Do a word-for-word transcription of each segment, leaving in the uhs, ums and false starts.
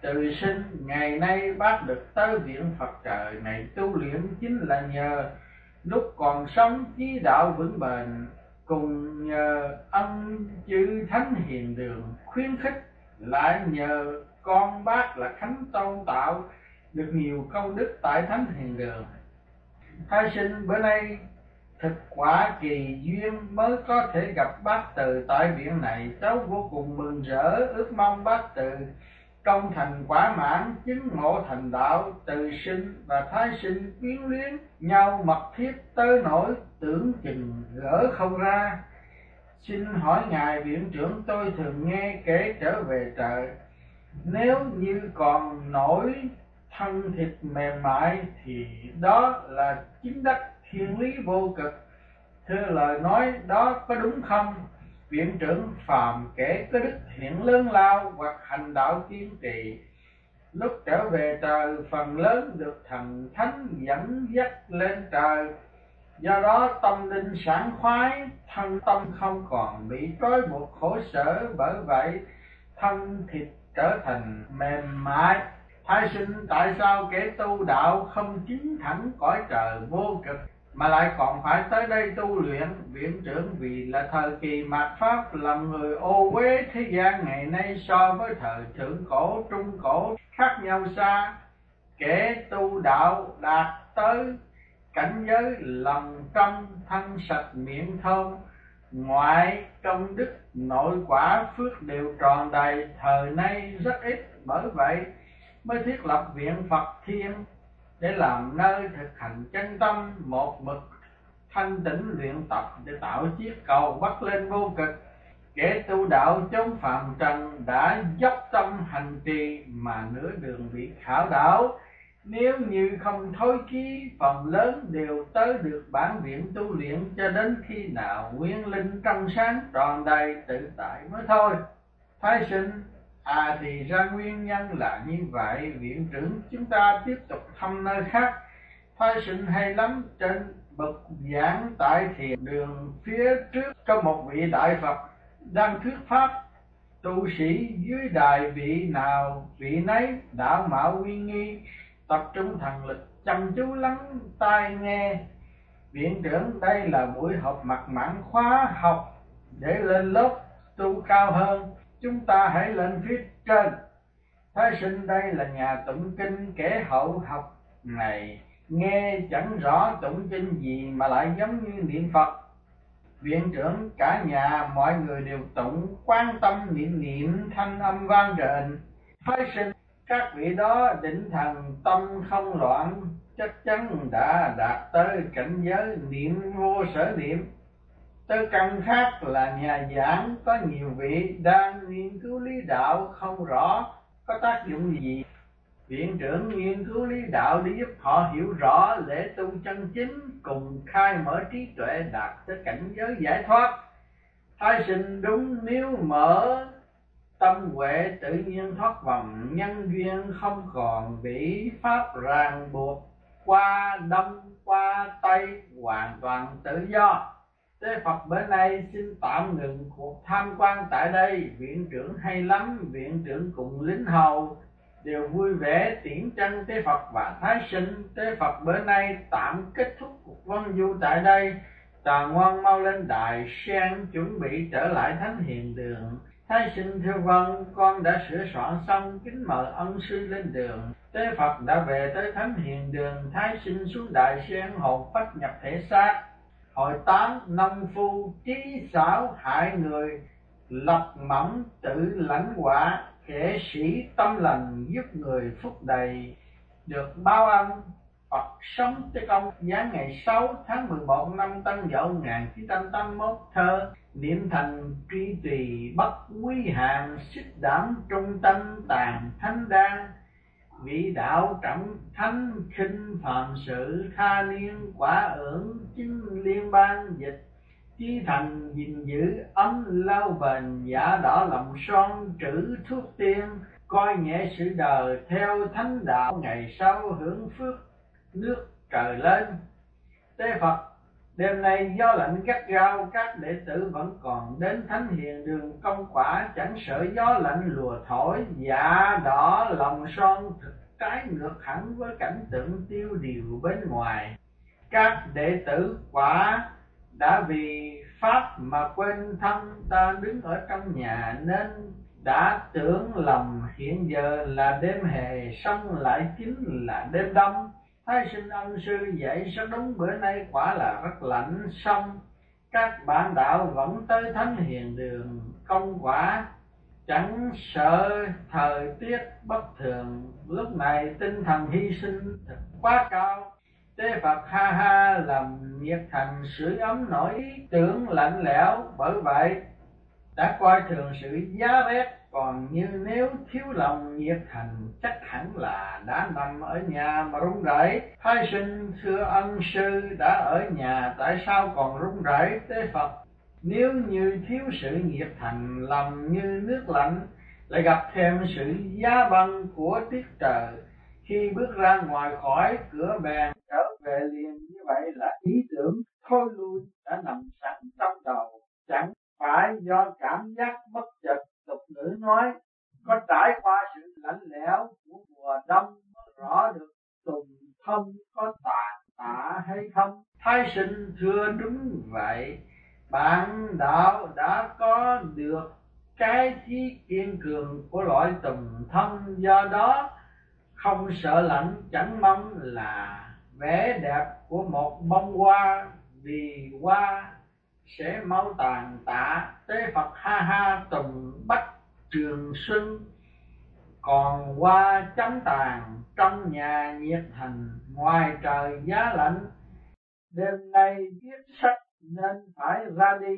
từ sinh, ngày nay bác được tới viện Phật trời này tu luyện chính là nhờ lúc còn sống chí đạo vững bền, cùng nhờ ân chư thánh hiền đường khuyến khích, lại nhờ con bác là Khánh Tôn tạo được nhiều công đức tại thánh hiền đường. Thái sinh bữa nay thực quả kỳ duyên mới có thể gặp bác Từ tại viện này. Cháu vô cùng mừng rỡ, ước mong bác Từ công thành quả mãn, chứng ngộ thành đạo. Từ sinh và Thái sinh quyến luyến nhau mật thiết tới nỗi tưởng chừng gỡ không ra. Xin hỏi ngài viện trưởng, tôi thường nghe kể trở về trời, nếu như còn nổi thân thịt mềm mại thì đó là chính đắc thiên lý vô cực. Thưa lời nói đó có đúng không? Viện trưởng phàm kể có đức thiện lớn lao hoặc hành đạo kiên trì, lúc trở về trời phần lớn được thần thánh dẫn dắt lên trời, do đó tâm linh sảng khoái, thân tâm không còn bị trói buộc khổ sở, bởi vậy thân thịt trở thành mềm mại. Thái sinh tại sao kẻ tu đạo không chính thẳng cõi trời vô cực mà lại còn phải tới đây tu luyện? Viện trưởng vì là thời kỳ mạt pháp, làm người ô uế thế gian ngày nay so với thời thượng cổ trung cổ khác nhau xa. Kẻ tu đạo đạt tới cảnh giới lòng trong, thân sạch miệng thơm, ngoại công đức nội quả phước đều tròn đầy, thời nay rất ít, bởi vậy mới thiết lập viện Phật Thiên để làm nơi thực hành chân tâm, một mực thanh tĩnh luyện tập để tạo chiếc cầu bắt lên vô cực. Kẻ tu đạo chống phàm trần đã dốc tâm hành trì mà nửa đường bị khảo đảo, nếu như không thối chí, phần lớn đều tới được bản viện tu luyện cho đến khi nào nguyên linh trong sáng tròn đầy tự tại mới thôi. Thái sinh à, thì ra nguyên nhân là như vậy. Viện trưởng chúng ta tiếp tục thăm nơi khác. Thái sinh hay lắm. Trên bậc giảng tại thiền đường phía trước có một vị đại Phật đang thuyết pháp. Tu sĩ dưới đài vị nào vị nấy đạo mạo uy nghi, tập trung thần lực chăm chú lắng tai nghe. Viện trưởng, đây là buổi họp mặt mãn khóa học để lên lớp tu cao hơn, chúng ta hãy lên phía trên. Thái sinh, đây là nhà tụng kinh, kẻ hậu học này nghe chẳng rõ tụng kinh gì mà lại giống như niệm Phật. Viện trưởng, cả nhà mọi người đều tụng, quan tâm niệm niệm thanh âm vang rền. Thái sinh, các vị đó định thần tâm không loạn, chắc chắn đã đạt tới cảnh giới niệm vô sở niệm. Tới căn khác là nhà giảng có nhiều vị đang nghiên cứu lý đạo không rõ có tác dụng gì. Viện trưởng nghiên cứu lý đạo để giúp họ hiểu rõ lễ tu chân chính, cùng khai mở trí tuệ đạt tới cảnh giới giải thoát. Thái sinh đúng, nếu mở tâm huệ tự nhiên thoát vòng nhân duyên, không còn bị pháp ràng buộc, qua đông qua tây hoàn toàn tự do. Tế Phật bữa nay xin tạm ngừng cuộc tham quan tại đây. Viện trưởng hay lắm. Viện trưởng cùng lính hầu đều vui vẻ tiễn chân Tế Phật và Thái sinh. Tế Phật bữa nay tạm kết thúc cuộc vân du tại đây. Tà ngoan mau lên đài sen chuẩn bị trở lại thánh hiền đường. Thái sinh thưa vâng, con đã sửa soạn xong, kính mời ân sư lên đường. Tế Phật đã về tới thánh hiền đường. Thái sinh xuống đài sen, hồn phách nhập thể xác. Hội tám nông phu trí xảo hại người, lập mỏng tự lãnh quả. Kẻ sĩ tâm lành giúp người phúc đầy, được báo ân. Phật sống tới công giáng ngày sáu tháng mười một năm Tân Dậu một nghìn chín trăm tám mươi mốt. Thơ: niệm thành truy tùy bất quý hạn, xích đảm trung tâm tàn thánh đan. Vị đạo trọng thánh khinh phàm sự, tha niên quả ưởng chứng liên ban dịch. Chí thành gìn giữ ấm lao bền, giả đỏ lòng son trữ thuốc tiên. Coi nhẹ sự đời theo thánh đạo, ngày sau hưởng phước nước trời lên. Tế Phật Đêm nay gió lạnh gắt gao, các đệ tử vẫn còn đến thánh hiền đường công quả, chẳng sợ gió lạnh lùa thổi, dạ đỏ lòng son thực trái ngược hẳn với cảnh tượng tiêu điều bên ngoài. Các đệ tử quả đã vì pháp mà quên thân, ta đứng ở trong nhà nên đã tưởng lầm hiện giờ là đêm hè, xong lại chính là đêm đông. Thái sinh ân sư dạy rất đúng, bữa nay quả là rất lạnh. Xong các bạn đạo vẫn tới thánh hiền đường công quả, chẳng sợ thời tiết bất thường. Lúc này tinh thần hy sinh thật quá cao, Tế Phật ha ha làm nhiệt thành sưởi ấm nỗi ý tưởng lạnh lẽo. Bởi vậy đã coi thường sự giá rét, còn như nếu thiếu lòng nhiệt thành chắc hẳn là đã nằm ở nhà mà run rẩy. Thái sinh thưa ân sư, đã ở nhà tại sao còn run rẩy? Tế Phật: nếu như thiếu sự nhiệt thành, lòng như nước lạnh, lại gặp thêm sự giá băng của tiết trời, khi bước ra ngoài khỏi cửa bèn trở về liền, như vậy là ý tưởng thôi lui đã nằm sẵn trong đầu, chẳng phải do cảm giác bất chợt. Tục ngữ nói có trải qua sự lạnh lẽo của mùa đông mới rõ được tùng thông có tàn tạ hay không. Thái sinh thưa đúng vậy, bạn đạo đã có được cái chí kiên cường của loại tùng thông, do đó không sợ lạnh, chẳng mong là vẻ đẹp của một bông hoa, vì hoa sẽ mau tàn tạ. Tế Phật ha ha tùng bách trường xuân, còn hoa chóng tàn trong nhà nhiệt thành, ngoài trời giá lạnh. Đêm nay viết sách nên phải ra đi,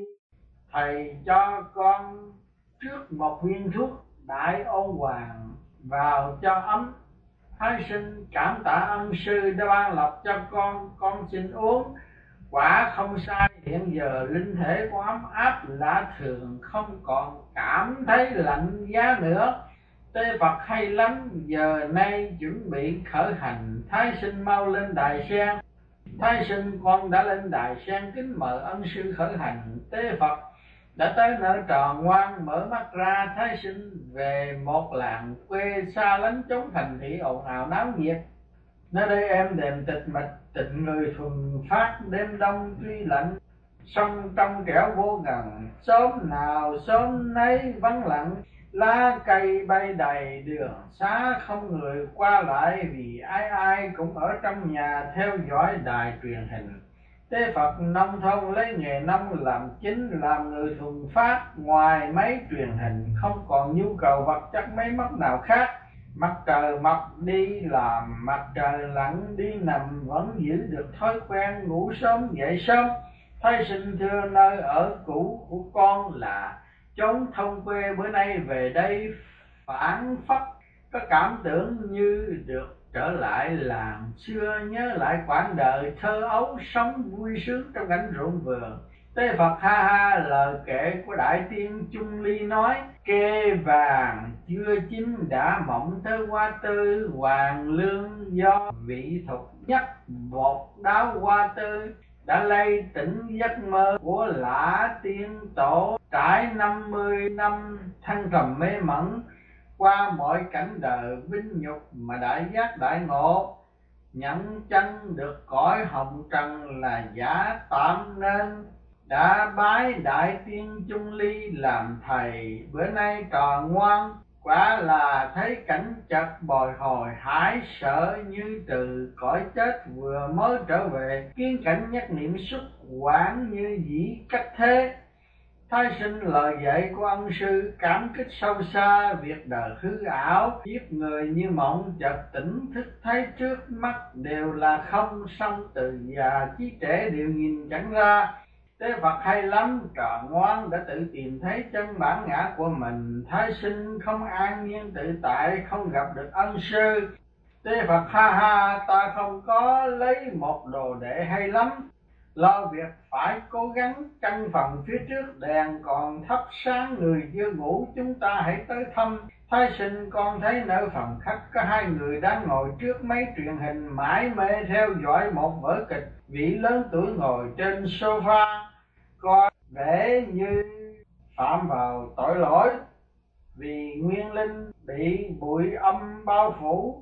thầy cho con trước một viên thuốc đại ô hoàng vào cho ấm. Thái sinh cảm tạ ân sư đã ban lộc cho con, con xin uống. Quả không sai, hiện giờ linh thể của ấm áp lạ thường, không còn cảm thấy lạnh giá nữa. Tế Phật hay lắm, giờ nay chuẩn bị khởi hành. Thái sinh mau lên đài sen. Thái sinh con đã lên đài sen, kính mời ân sư khởi hành. Tế Phật đã tới nơi trò ngoan, mở mắt ra. Thái sinh về một làng quê xa lánh chốn thành thị ồn ào náo nhiệt. Nơi đây em đềm tịch mịch, tịnh người thuần phát. Đêm đông tuy lạnh, sông trong kẻo vô gần. Sớm nào sớm nấy vắng lặng, lá cây bay đầy đường xá, không người qua lại, vì ai ai cũng ở trong nhà theo dõi đài truyền hình. Tế Phật nông thôn lấy nghề nông làm chính, làm người thuần phát. Ngoài máy truyền hình không còn nhu cầu vật chất máy móc nào khác. Mặt trời mọc đi làm, mặt trời lặn đi nằm, vẫn giữ được thói quen ngủ sớm dậy sớm. Thái sinh thưa nơi ở cũ của con là chốn thông quê, bữa nay về đây phản phất có cảm tưởng như được trở lại làng xưa, nhớ lại quãng đời thơ ấu sống vui sướng trong cảnh ruộng vườn. Tế Phật ha ha lời kể của đại tiên Chung Ly nói: kê vàng chưa chín đã mộng thơ hoa tư, hoàng lương do vị thục nhất bột đáo hoa tư, đã lay tỉnh giấc mơ của lã tiên tổ. Trải năm mươi năm thăng trầm mê mẩn, qua mọi cảnh đời vinh nhục mà đại giác đại ngộ, nhận chân được cõi hồng trần là giả tạm, nên đã bái đại tiên Chung Ly làm thầy. Bữa nay trò ngoan, quả là thấy cảnh chợt bồi hồi hãi sợ, như từ cõi chết vừa mới trở về, kiến cảnh nhất niệm xuất quảng như dĩ cách thế. Thái sinh lời dạy của ân sư cảm kích sâu xa, việc đời hư ảo giết người như mộng, chợt tỉnh thức thấy trước mắt đều là không, song từ già chí trẻ đều nhìn chẳng ra. Tế Phật hay lắm, trò ngoan đã tự tìm thấy chân bản ngã của mình. Thái sinh không an nhiên tự tại, không gặp được ân sư. Tế Phật ha ha, ta không có lấy một đồ đệ hay lắm, lo việc phải cố gắng. căn phòng phía trước đèn còn thắp sáng, người chưa ngủ chúng ta hãy tới thăm. Thái sinh con thấy nơi phòng khách có hai người đang ngồi trước máy truyền hình mải mê theo dõi một vở kịch. Vị lớn tuổi ngồi trên sofa coi vẻ như phạm vào tội lỗi vì nguyên linh bị bụi âm bao phủ,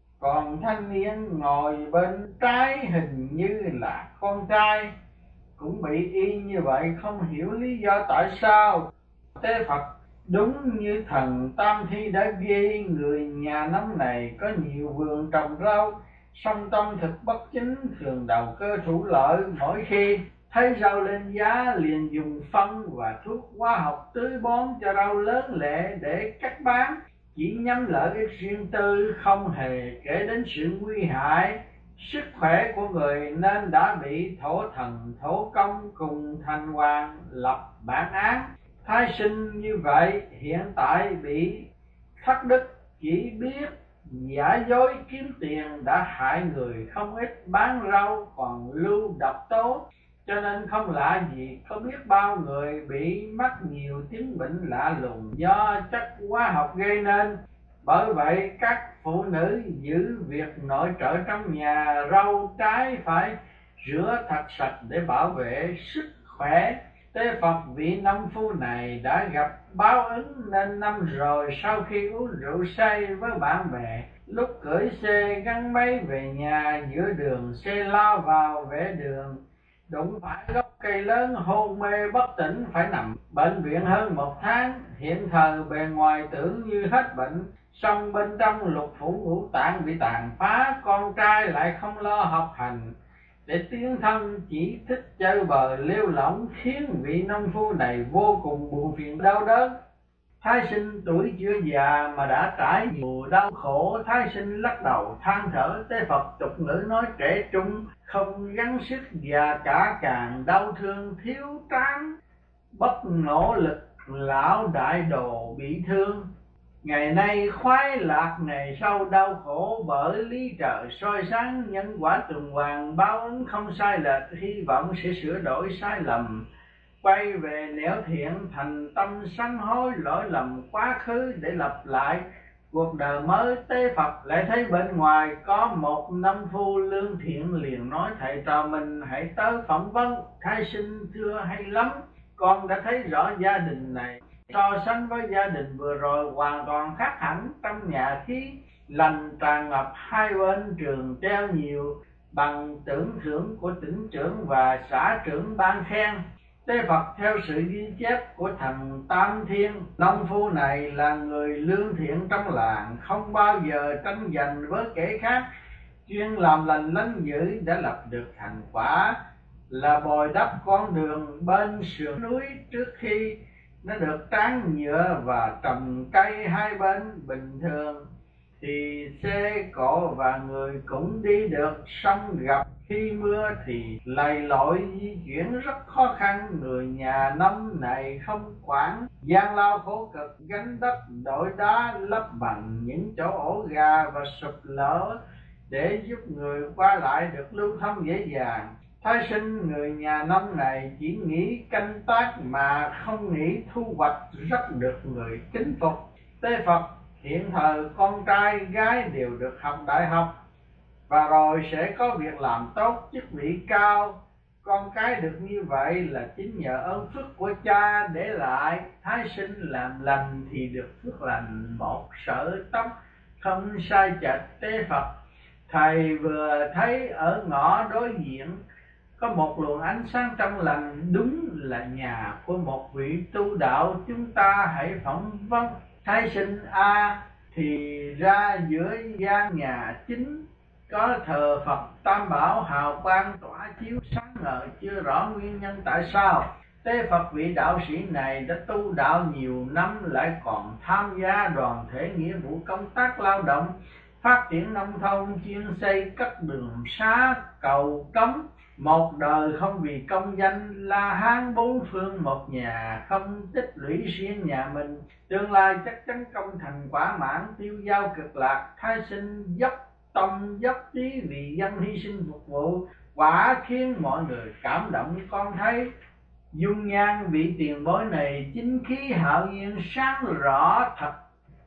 còn thanh niên ngồi bên trái hình như là con trai cũng bị y như vậy, không hiểu lý do tại sao. Tế Phật đúng như thần Tam Thi đã ghi, người nhà nông này có nhiều vườn trồng rau, song tâm thực bất chính, thường đầu cơ thủ lợi. Mỗi khi thấy rau lên giá liền dùng phân và thuốc hóa học tưới bón cho rau lớn lẹ để cắt bán, chỉ nhắm lợi ích riêng tư, không hề kể đến sự nguy hại sức khỏe của người, nên đã bị thổ thần thổ công cùng thành hoàng lập bản án. Thái sinh như vậy hiện tại bị thất đức, chỉ biết giả dối kiếm tiền, đã hại người không ít, bán rau còn lưu độc tố, cho nên không lạ gì có biết bao người bị mắc nhiều chứng bệnh lạ lùng do chất hóa học gây nên. Bởi vậy các phụ nữ giữ việc nội trợ trong nhà, rau trái phải rửa thật sạch để bảo vệ sức khỏe. Tế Phật vị nông phu này đã gặp báo ứng, nên năm rồi sau khi uống rượu say với bạn bè, lúc cưỡi xe gắn máy về nhà, giữa đường xe lao vào vệ đường, đụng phải gốc cây lớn, hôn mê bất tỉnh, phải nằm bệnh viện hơn một tháng. Hiện thời bề ngoài tưởng như hết bệnh, song bên trong lục phủ ngũ tạng bị tàn phá. Con trai lại không lo học hành, để tiến thân chỉ thích chơi bời lêu lỏng, khiến vị nông phu này vô cùng buồn phiền đau đớn. Thái sinh tuổi chưa già mà đã trải nhiều đau khổ. Thái sinh lắc đầu than thở. Tế Phật tục ngữ nói trẻ trung không gắng sức, già cả càng đau thương thiếu tráng, bất nỗ lực lão đại đồ bị thương. Ngày nay khoái lạc, ngày sau đau khổ, bởi lý trời soi sáng, nhân quả tuần hoàn, báo ứng không sai lệch. Hy vọng sẽ sửa đổi sai lầm, quay về nẻo thiện, thành tâm sám hối lỗi lầm quá khứ để lập lại cuộc đời mới. Tế Phật lại thấy bên ngoài có một nông phu lương thiện, liền nói thầy trò mình hãy tới phỏng vấn. Thái sinh thưa hay lắm, con đã thấy rõ gia đình này so sánh với gia đình vừa rồi hoàn toàn khác hẳn. Trong nhà khí lành tràn ngập, hai bên trường treo nhiều bằng tưởng thưởng của tỉnh trưởng và xã trưởng ban khen. Tế Phật theo sự ghi chép của thần Tam Thiên, nông phu này là người lương thiện trong làng, không bao giờ tranh giành với kẻ khác, chuyên làm lành lánh dữ, đã lập được thành quả là bồi đắp con đường bên sườn núi. Trước khi nó được tráng nhựa và trồng cây hai bên, bình thường thì xe cộ và người cũng đi được, song gặp khi mưa thì lầy lội di chuyển rất khó khăn. Người nhà nông này không quản gian lao khổ cực, gánh đất đổi đá lấp bằng những chỗ ổ gà và sụp lở để giúp người qua lại được lưu thông dễ dàng. Thái sinh người nhà nông này chỉ nghĩ canh tác mà không nghĩ thu hoạch, rất được người kính phục. Tế Phật hiện thời con trai gái đều được học đại học và rồi sẽ có việc làm tốt, chức vị cao. Con cái được như vậy là chính nhờ ơn phước của cha để lại. Thái sinh làm lành thì được phước lành, một sợi tóc không sai chệch. Tế Phật thầy vừa thấy ở ngõ đối diện có một luồng ánh sáng trong lành, đúng là nhà của một vị tu đạo, chúng ta hãy phỏng vấn. Thái sinh a à, thì ra giữa gian nhà chính có thờ Phật Tam Bảo, hào quang tỏa chiếu sáng ngời, chưa rõ nguyên nhân tại sao. Tế Phật vị đạo sĩ này đã tu đạo nhiều năm, lại còn tham gia đoàn thể nghĩa vụ công tác lao động, phát triển nông thôn, chuyên xây cất đường xá cầu cống. Một đời không vì công danh, la hán bốn phương một nhà, không tích lũy riêng nhà mình, tương lai chắc chắn công thành quả mãn, tiêu dao cực lạc. Thái sinh dốc tâm dốc trí vì dân hy sinh phục vụ, quả khiến mọi người cảm động. Con thấy dung nhan vị tiền bối này chính khí hạo nhiên sáng rõ thật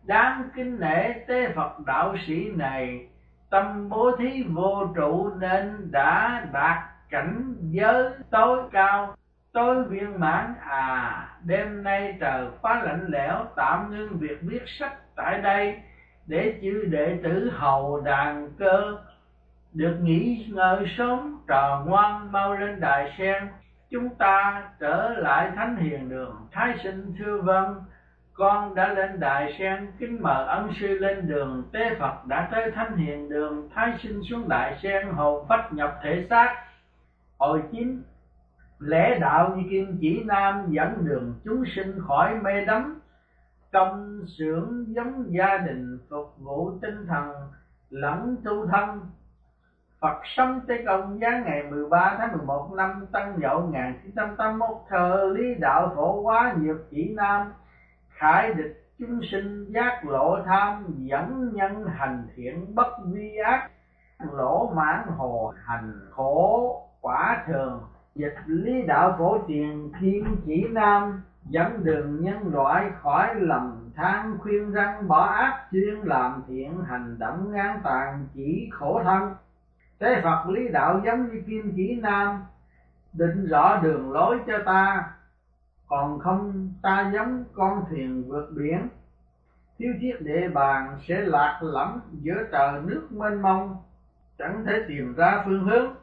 đáng kính nể. Tế Phật đạo sĩ này tâm bố thí vô trụ nên đã đạt cảnh giới tối cao, tối viên mãn. À, đêm nay trời quá lạnh lẽo, tạm ngưng việc viết sách tại đây để chư đệ tử hầu đàn cơ được nghỉ ngơi sớm. Trò ngoan mau lên đài sen, chúng ta trở lại Thánh Hiền Đường. Thái sinh thưa vâng, con đã lên đài sen, kính mời ân sư lên đường. Tế Phật đã tới Thánh Hiền Đường, Thái sinh xuống đài sen, hồn phách nhập thể xác. Hồi chín, lễ đạo như kim chỉ nam, dẫn đường chúng sinh khỏi mê đắm. Công xưởng giống gia đình, phục vụ tinh thần lẫn tu thân. Phật sống Tế Công giáng ngày mười ba tháng mười một năm Tân Dậu một nghìn chín trăm tám mươi mốt. Thờ lý đạo phổ hóa nhược chỉ nam, khải địch chúng sinh giác lộ tham. Dẫn nhân hành thiện bất vi ác, lỗ mãn hồ hành khổ quả thường. Dịch lý đạo phổ tiền kim chỉ nam, dẫn đường nhân loại khỏi lầm than. Khuyên răng bỏ ác, chuyên làm thiện, hành động ngang tàn chỉ khổ thân. Tế Phật lý đạo giống như kim chỉ nam, định rõ đường lối cho ta. Còn không ta giống con thuyền vượt biển, thiếu thiết địa bàn sẽ lạc lõng giữa trời nước mênh mông, chẳng thể tìm ra phương hướng.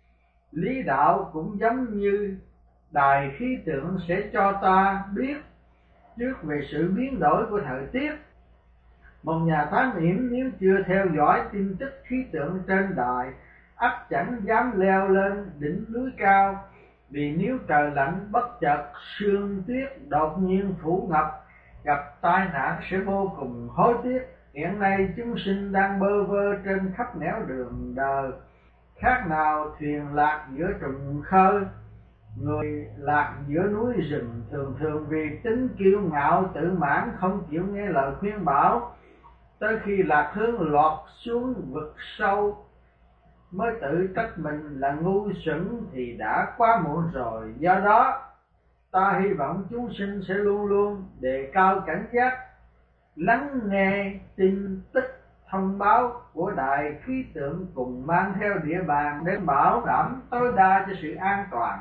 Lý đạo cũng giống như đài khí tượng sẽ cho ta biết trước về sự biến đổi của thời tiết. Một nhà thám hiểm nếu chưa theo dõi tin tức khí tượng trên đài, ắt chẳng dám leo lên đỉnh núi cao. Vì nếu trời lạnh bất chợt sương tuyết đột nhiên phủ ngập, gặp tai nạn sẽ vô cùng hối tiếc. Hiện nay chúng sinh đang bơ vơ trên khắp nẻo đường đời, khác nào thuyền lạc giữa trùng khơi. Người lạc giữa núi rừng thường thường vì tính kiêu ngạo tự mãn, không chịu nghe lời khuyên bảo. Tới khi lạc hướng lọt xuống vực sâu, mới tự trách mình là ngu xuẩn thì đã quá muộn rồi. Do đó ta hy vọng chúng sinh sẽ luôn luôn đề cao cảnh giác, lắng nghe tin tức thông báo của đài khí tượng, cùng mang theo địa bàn để bảo đảm tối đa cho sự an toàn.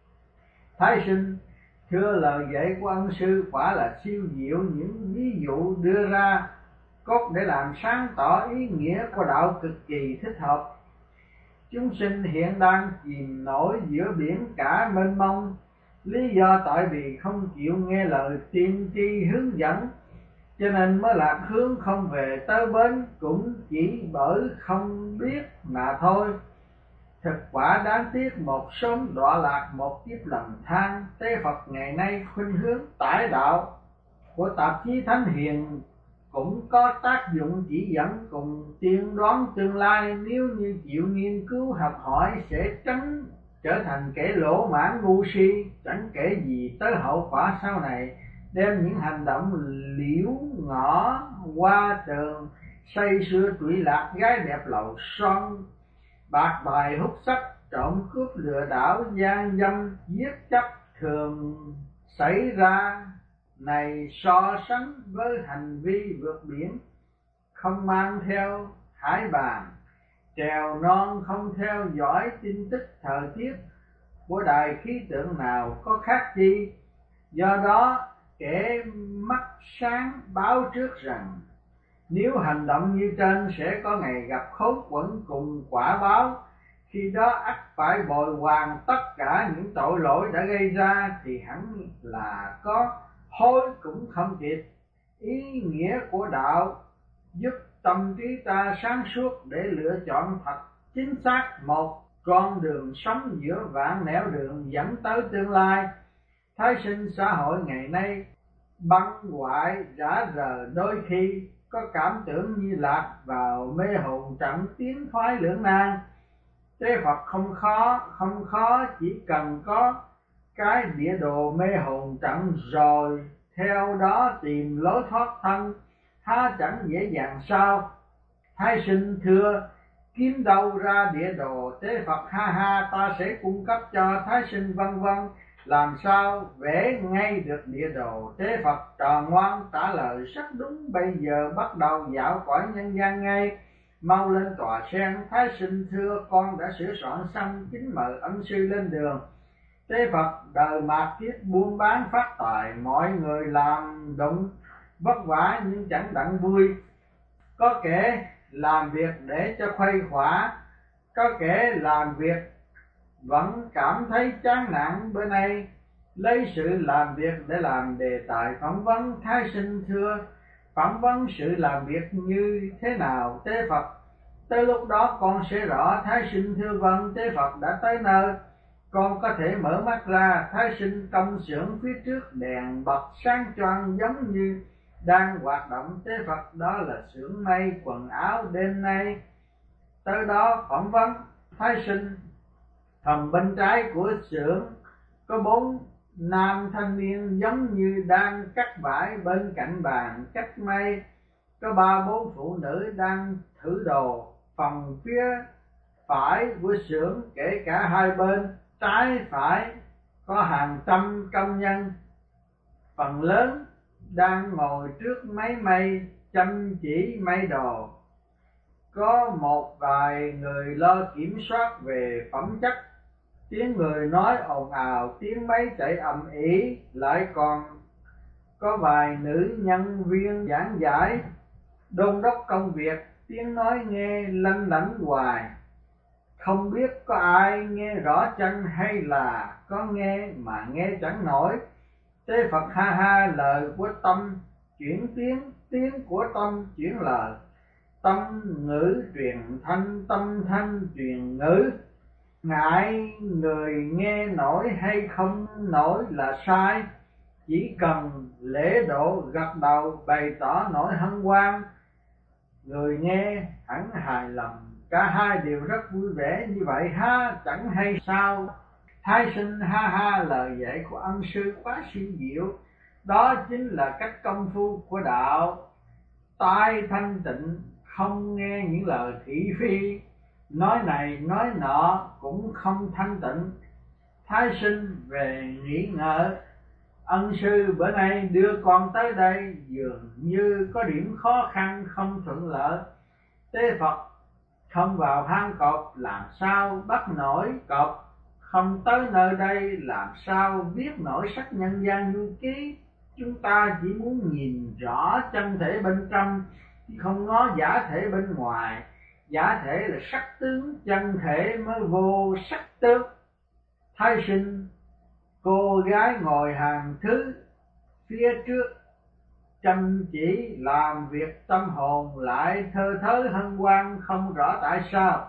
Thái sinh thưa lời dạy của ân sư quả là siêu diệu. Những ví dụ đưa ra cốt để làm sáng tỏ ý nghĩa của đạo cực kỳ thích hợp. Chúng sinh hiện đang chìm nổi giữa biển cả mênh mông, lý do tại vì không chịu nghe lời tiên tri hướng dẫn, cho nên mới lạc hướng không về tới bến, cũng chỉ bởi không biết mà thôi. Thực quả đáng tiếc, một sớm đọa lạc một kiếp lầm than. Tế Phật ngày nay khuynh hướng tải đạo của tạp chí Thánh Hiền cũng có tác dụng chỉ dẫn cùng tiên đoán tương lai. Nếu như chịu nghiên cứu học hỏi sẽ tránh trở thành kẻ lỗ mãn ngu si, chẳng kể gì tới hậu quả sau này, đem những hành động liễu ngõ qua tường, say sưa trụy lạc gái đẹp lầu son, bạc bài hút sách, trộm cướp lừa đảo, gian dâm giết chấp thường xảy ra. Này so sánh với hành vi vượt biển không mang theo hải bàn, trèo non không theo dõi tin tức thời tiết của đài khí tượng nào có khác chi. Do đó kẻ mắt sáng báo trước rằng nếu hành động như trên sẽ có ngày gặp khốn quẫn cùng quả báo. Khi đó ắt phải bồi hoàn tất cả những tội lỗi đã gây ra, thì hẳn là có hối cũng không kịp. Ý nghĩa của đạo giúp tâm trí ta sáng suốt để lựa chọn thật chính xác một con đường sống giữa vạn nẻo đường dẫn tới tương lai. Thái sinh xã hội ngày nay băng hoại rã rờ, đôi khi có cảm tưởng như lạc vào mê hồn trận tiến thoái lưỡng nan. Tế Phật không khó, không khó, chỉ cần có cái địa đồ mê hồn trận rồi theo đó tìm lối thoát thân, há chẳng dễ dàng sao? Thái sinh thưa, kiếm đâu ra địa đồ? Tế Phật ha ha, ta sẽ cung cấp cho thái sinh vân vân. làm sao vẽ ngay được địa đồ. Thế Phật trò ngoan trả lời rất đúng, bây giờ bắt đầu dạo cõi nhân gian ngay, mau lên tòa sen. Thái sinh thưa con đã sửa soạn xong, kính mời ân sư lên đường. Thế Phật đời mạt kiếp buôn bán phát tài, mọi người làm động vất vả nhưng chẳng đặng vui. Có kẻ làm việc để cho khuây khỏa, có kẻ làm việc vẫn cảm thấy chán nản. Bữa nay lấy sự làm việc để làm đề tài phỏng vấn. Thái sinh thưa, phỏng vấn sự làm việc như thế nào? Tế Phật, tới lúc đó con sẽ rõ. Thái sinh thưa vâng. Tế Phật đã tới nơi, con có thể mở mắt ra. Thái sinh công xưởng phía trước đèn bật sáng choang giống như đang hoạt động. Tế Phật, đó là xưởng may quần áo, đêm nay tới đó phỏng vấn. Thái sinh, phần bên trái của xưởng có bốn nam thanh niên giống như đang cắt vải, bên cạnh bàn cắt may có ba bốn phụ nữ đang thử đồ. Phần phía phải của xưởng kể cả hai bên trái phải có hàng trăm công nhân, phần lớn đang ngồi trước máy may chăm chỉ may đồ. Có một vài người lo kiểm soát về phẩm chất, tiếng người nói ồn ào, tiếng máy chạy ầm ĩ, lại còn có vài nữ nhân viên giảng giải đôn đốc công việc, tiếng nói nghe lanh lảnh hoài, không biết có ai nghe rõ chăng hay là có nghe mà nghe chẳng nổi. Tế Phật ha ha, lời của tâm chuyển tiếng, tiếng của tâm chuyển lời, tâm ngữ truyền thanh, tâm thanh truyền ngữ. Ngại người nghe nổi hay không nổi là sai, chỉ cần lễ độ gật đầu bày tỏ nỗi hân hoan, người nghe hẳn hài lòng, cả hai đều rất vui vẻ. Như vậy ha, chẳng hay sao? Thái sinh ha ha, lời dạy của ân sư quá siêu diệu, đó chính là cách công phu của đạo. Tai thanh tịnh, không nghe những lời thị phi, nói này nói nọ cũng không thanh tịnh. Thái sinh về nghỉ ngơi. Ân sư bữa nay đưa con tới đây dường như có điểm khó khăn không thuận lợi. Tế Phật, không vào hang cọp làm sao bắt nổi cọp, không tới nơi đây làm sao viết nổi sách nhân gian du ký. Chúng ta chỉ muốn nhìn rõ chân thể bên trong, chứ không ngó giả thể bên ngoài. Giả thể là sắc tướng, chân thể mới vô sắc tướng. Thái sinh, cô gái ngồi hàng thứ phía trước chăm chỉ làm việc, tâm hồn lại thơ thớ hân hoan, không rõ tại sao.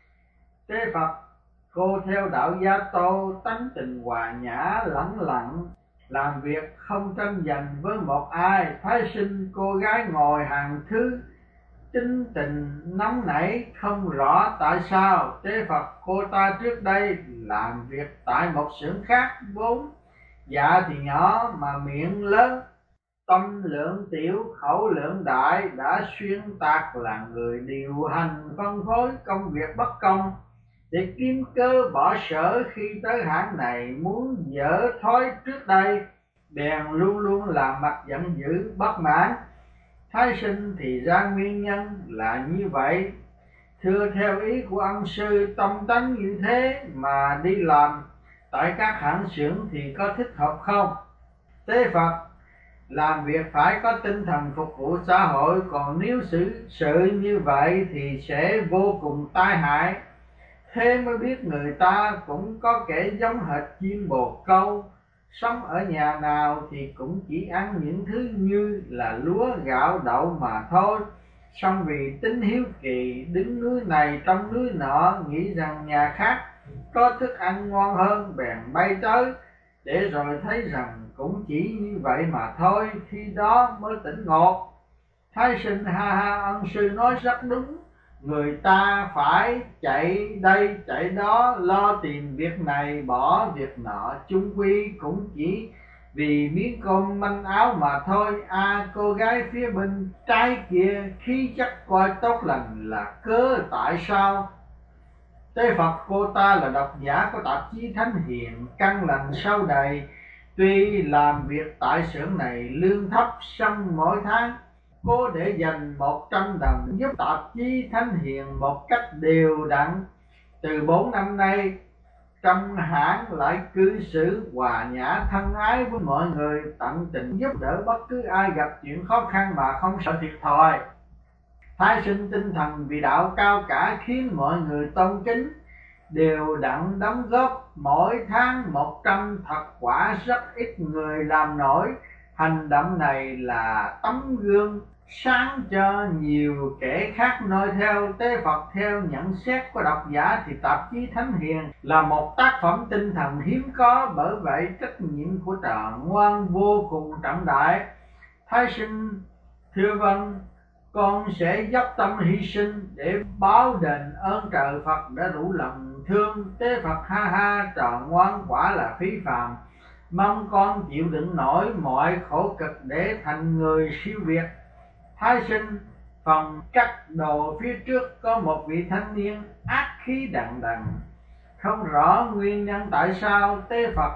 Tế Phật, cô theo đạo Gia Tô, tánh tình hòa nhã lẳng lặng, làm việc không tranh giành với một ai. Thái sinh, cô gái ngồi hàng thứ tính tình nóng nảy, không rõ tại sao. Tế Phật, cô ta trước đây làm việc tại một xưởng khác, vốn dạ thì nhỏ mà miệng lớn, tâm lượng tiểu khẩu lượng đại, đã xuyên tạc là người điều hành phân phối công việc bất công, để kiếm cớ bỏ sở khi tới hãng này muốn dở thói trước đây, bèn luôn luôn làm mặt giận dữ bất mãn. Thái sinh, thì ra nguyên nhân là như vậy. Thưa theo ý của ân sư, tâm tánh như thế mà đi làm tại các hãng xưởng thì có thích hợp không? Tế Phật, làm việc phải có tinh thần phục vụ xã hội, còn nếu xử sự như vậy thì sẽ vô cùng tai hại. Thế mới biết người ta cũng có kẻ giống hệt chim bồ câu, sống ở nhà nào thì cũng chỉ ăn những thứ như là lúa gạo đậu mà thôi. Song vì tính hiếu kỳ, đứng núi này trong núi nọ, nghĩ rằng nhà khác có thức ăn ngon hơn, bèn bay tới, để rồi thấy rằng cũng chỉ như vậy mà thôi, khi đó mới tỉnh ngộ. Thái sinh ha ha, ân sư nói rất đúng, người ta phải chạy đây chạy đó, lo tìm việc này bỏ việc nọ, chung quy cũng chỉ vì miếng cơm manh áo mà thôi. À, cô gái phía bên trái kia khí chất coi tốt lành là cớ tại sao? Tế Phật cô ta là độc giả của tạp chí Thánh Hiền, căn lành sâu đầy. Tuy làm việc tại xưởng này lương thấp, song mỗi tháng cô để dành một trăm đồng giúp tạp chí Thánh Hiền một cách đều đặn. Từ bốn năm nay, trong hãng lại cư xử hòa nhã thân ái với mọi người, tận tình giúp đỡ bất cứ ai gặp chuyện khó khăn mà không sợ thiệt thòi. Thái sinh tinh thần vì đạo cao cả khiến mọi người tôn kính, đều đặn đóng góp mỗi tháng một trăm, thật quả rất ít người làm nổi. Hành động này là tấm gương sáng cho nhiều kẻ khác noi theo. Tế Phật theo nhận xét của độc giả thì tạp chí Thánh Hiền là một tác phẩm tinh thần hiếm có, bởi vậy trách nhiệm của Tràng Ngoan vô cùng trọng đại. Thái sinh thưa vâng, con sẽ dốc tâm hy sinh để báo đền ơn trời Phật đã rủ lòng thương. Tế Phật ha ha, Tràng Ngoan quả là phí phàm, mong con chịu đựng nổi mọi khổ cực để thành người siêu việt. Thái sinh phòng cắt đồ phía trước có một vị thanh niên ác khí đằng đằng, không rõ nguyên nhân tại sao. Tế Phật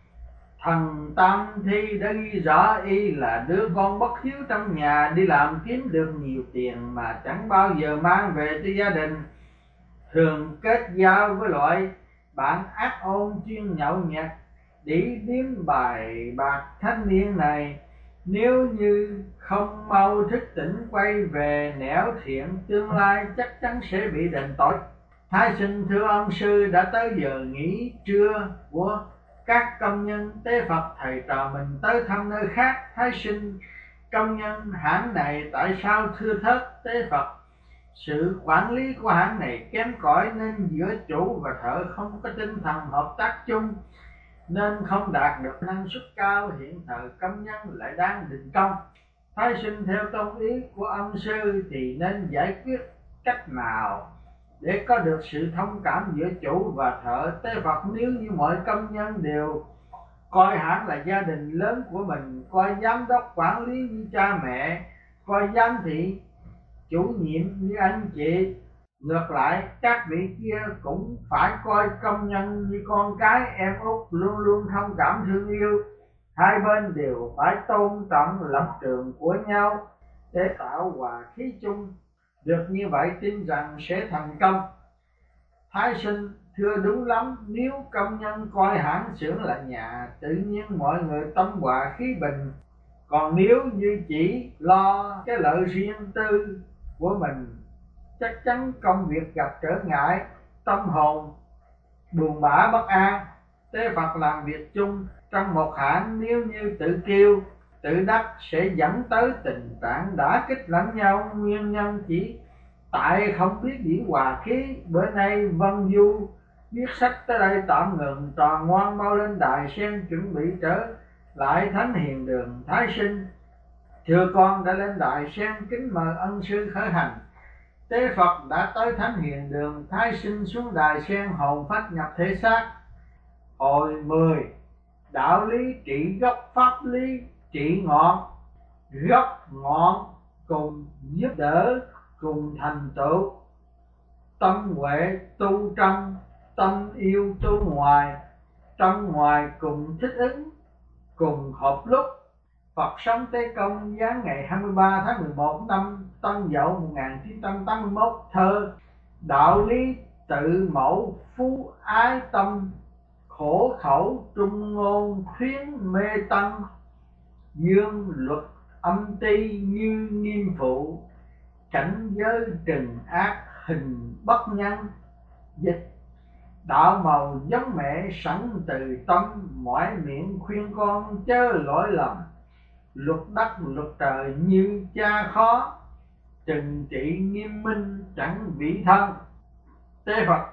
thần Tam Thi đã ghi rõ y là đứa con bất hiếu trong nhà, đi làm kiếm được nhiều tiền mà chẳng bao giờ mang về cho gia đình, thường kết giao với loại bạn ác ôn chuyên nhậu nhẹt, đĩ điếm bài bạc. Thanh niên này nếu như không mau thức tỉnh quay về nẻo thiện, tương lai chắc chắn sẽ bị đền tội. Thái sinh thưa ông sư, đã tới giờ nghỉ trưa của các công nhân. Tế Phật thầy trò mình tới thăm nơi khác. Thái sinh công nhân hãng này tại sao thưa thớt? Tế Phật sự quản lý của hãng này kém cỏi, nên giữa chủ và thợ không có tinh thần hợp tác chung, nên không đạt được năng suất cao. Hiện thời công nhân lại đang đình công. Thái sinh theo tôn ý của ông sư thì nên giải quyết cách nào để có được sự thông cảm giữa chủ và thợ? Tế Phật nếu như mọi công nhân đều coi hãng là gia đình lớn của mình, coi giám đốc quản lý như cha mẹ, coi giám thị chủ nhiệm như anh chị, ngược lại các vị kia cũng phải coi công nhân như con cái em út, luôn luôn thông cảm thương yêu. Hai bên đều phải tôn trọng lập trường của nhau để tạo hòa khí chung. Được như vậy tin rằng sẽ thành công. Thái sinh thưa đúng lắm, nếu công nhân coi hãng xưởng là nhà, tự nhiên mọi người tâm hòa khí bình. Còn nếu như chỉ lo cái lợi riêng tư của mình, chắc chắn công việc gặp trở ngại, tâm hồn buồn bã bất an. Tế Phật làm việc chung trong một hãng, nếu như tự kiêu tự đắc sẽ dẫn tới tình trạng đả kích lẫn nhau. Nguyên nhân chỉ tại không biết diễn hòa khí. Bữa nay Vân Du viết sách tới đây tạm ngừng. Tròn Ngoan mau lên đài sen chuẩn bị trở lại Thánh Hiền đường. Thái sinh thưa con đã lên đài sen, kính mời ân sư khởi hành. Tế Phật đã tới Thánh Hiền đường. Thái sinh xuống đài sen, hồn phách nhập thể xác. Hồi mười, đạo lý trị gốc, pháp lý trị ngọn. Gốc ngọn cùng giúp đỡ, cùng thành tựu. Tâm huệ tu trong, tâm yêu tu ngoài. Trong ngoài cùng thích ứng, cùng hợp lúc. Phật sống Tế Công giáng ngày hai mươi ba tháng mười một năm Tân Dậu một nghìn chín trăm tám mươi mốt. Thơ: đạo lý tự mẫu phú ái tâm, khổ khẩu trung ngôn khuyến mê tân. Dương luật âm ti như nghiêm phụ, cảnh giới trừng ác hình bất nhân. Dịch: đạo màu giống mẹ sẵn từ tâm, mỏi miệng khuyên con chớ lỗi lầm. Luật đất luật trời như cha khó, trừng trị nghiêm minh chẳng vị thân. Tế Phật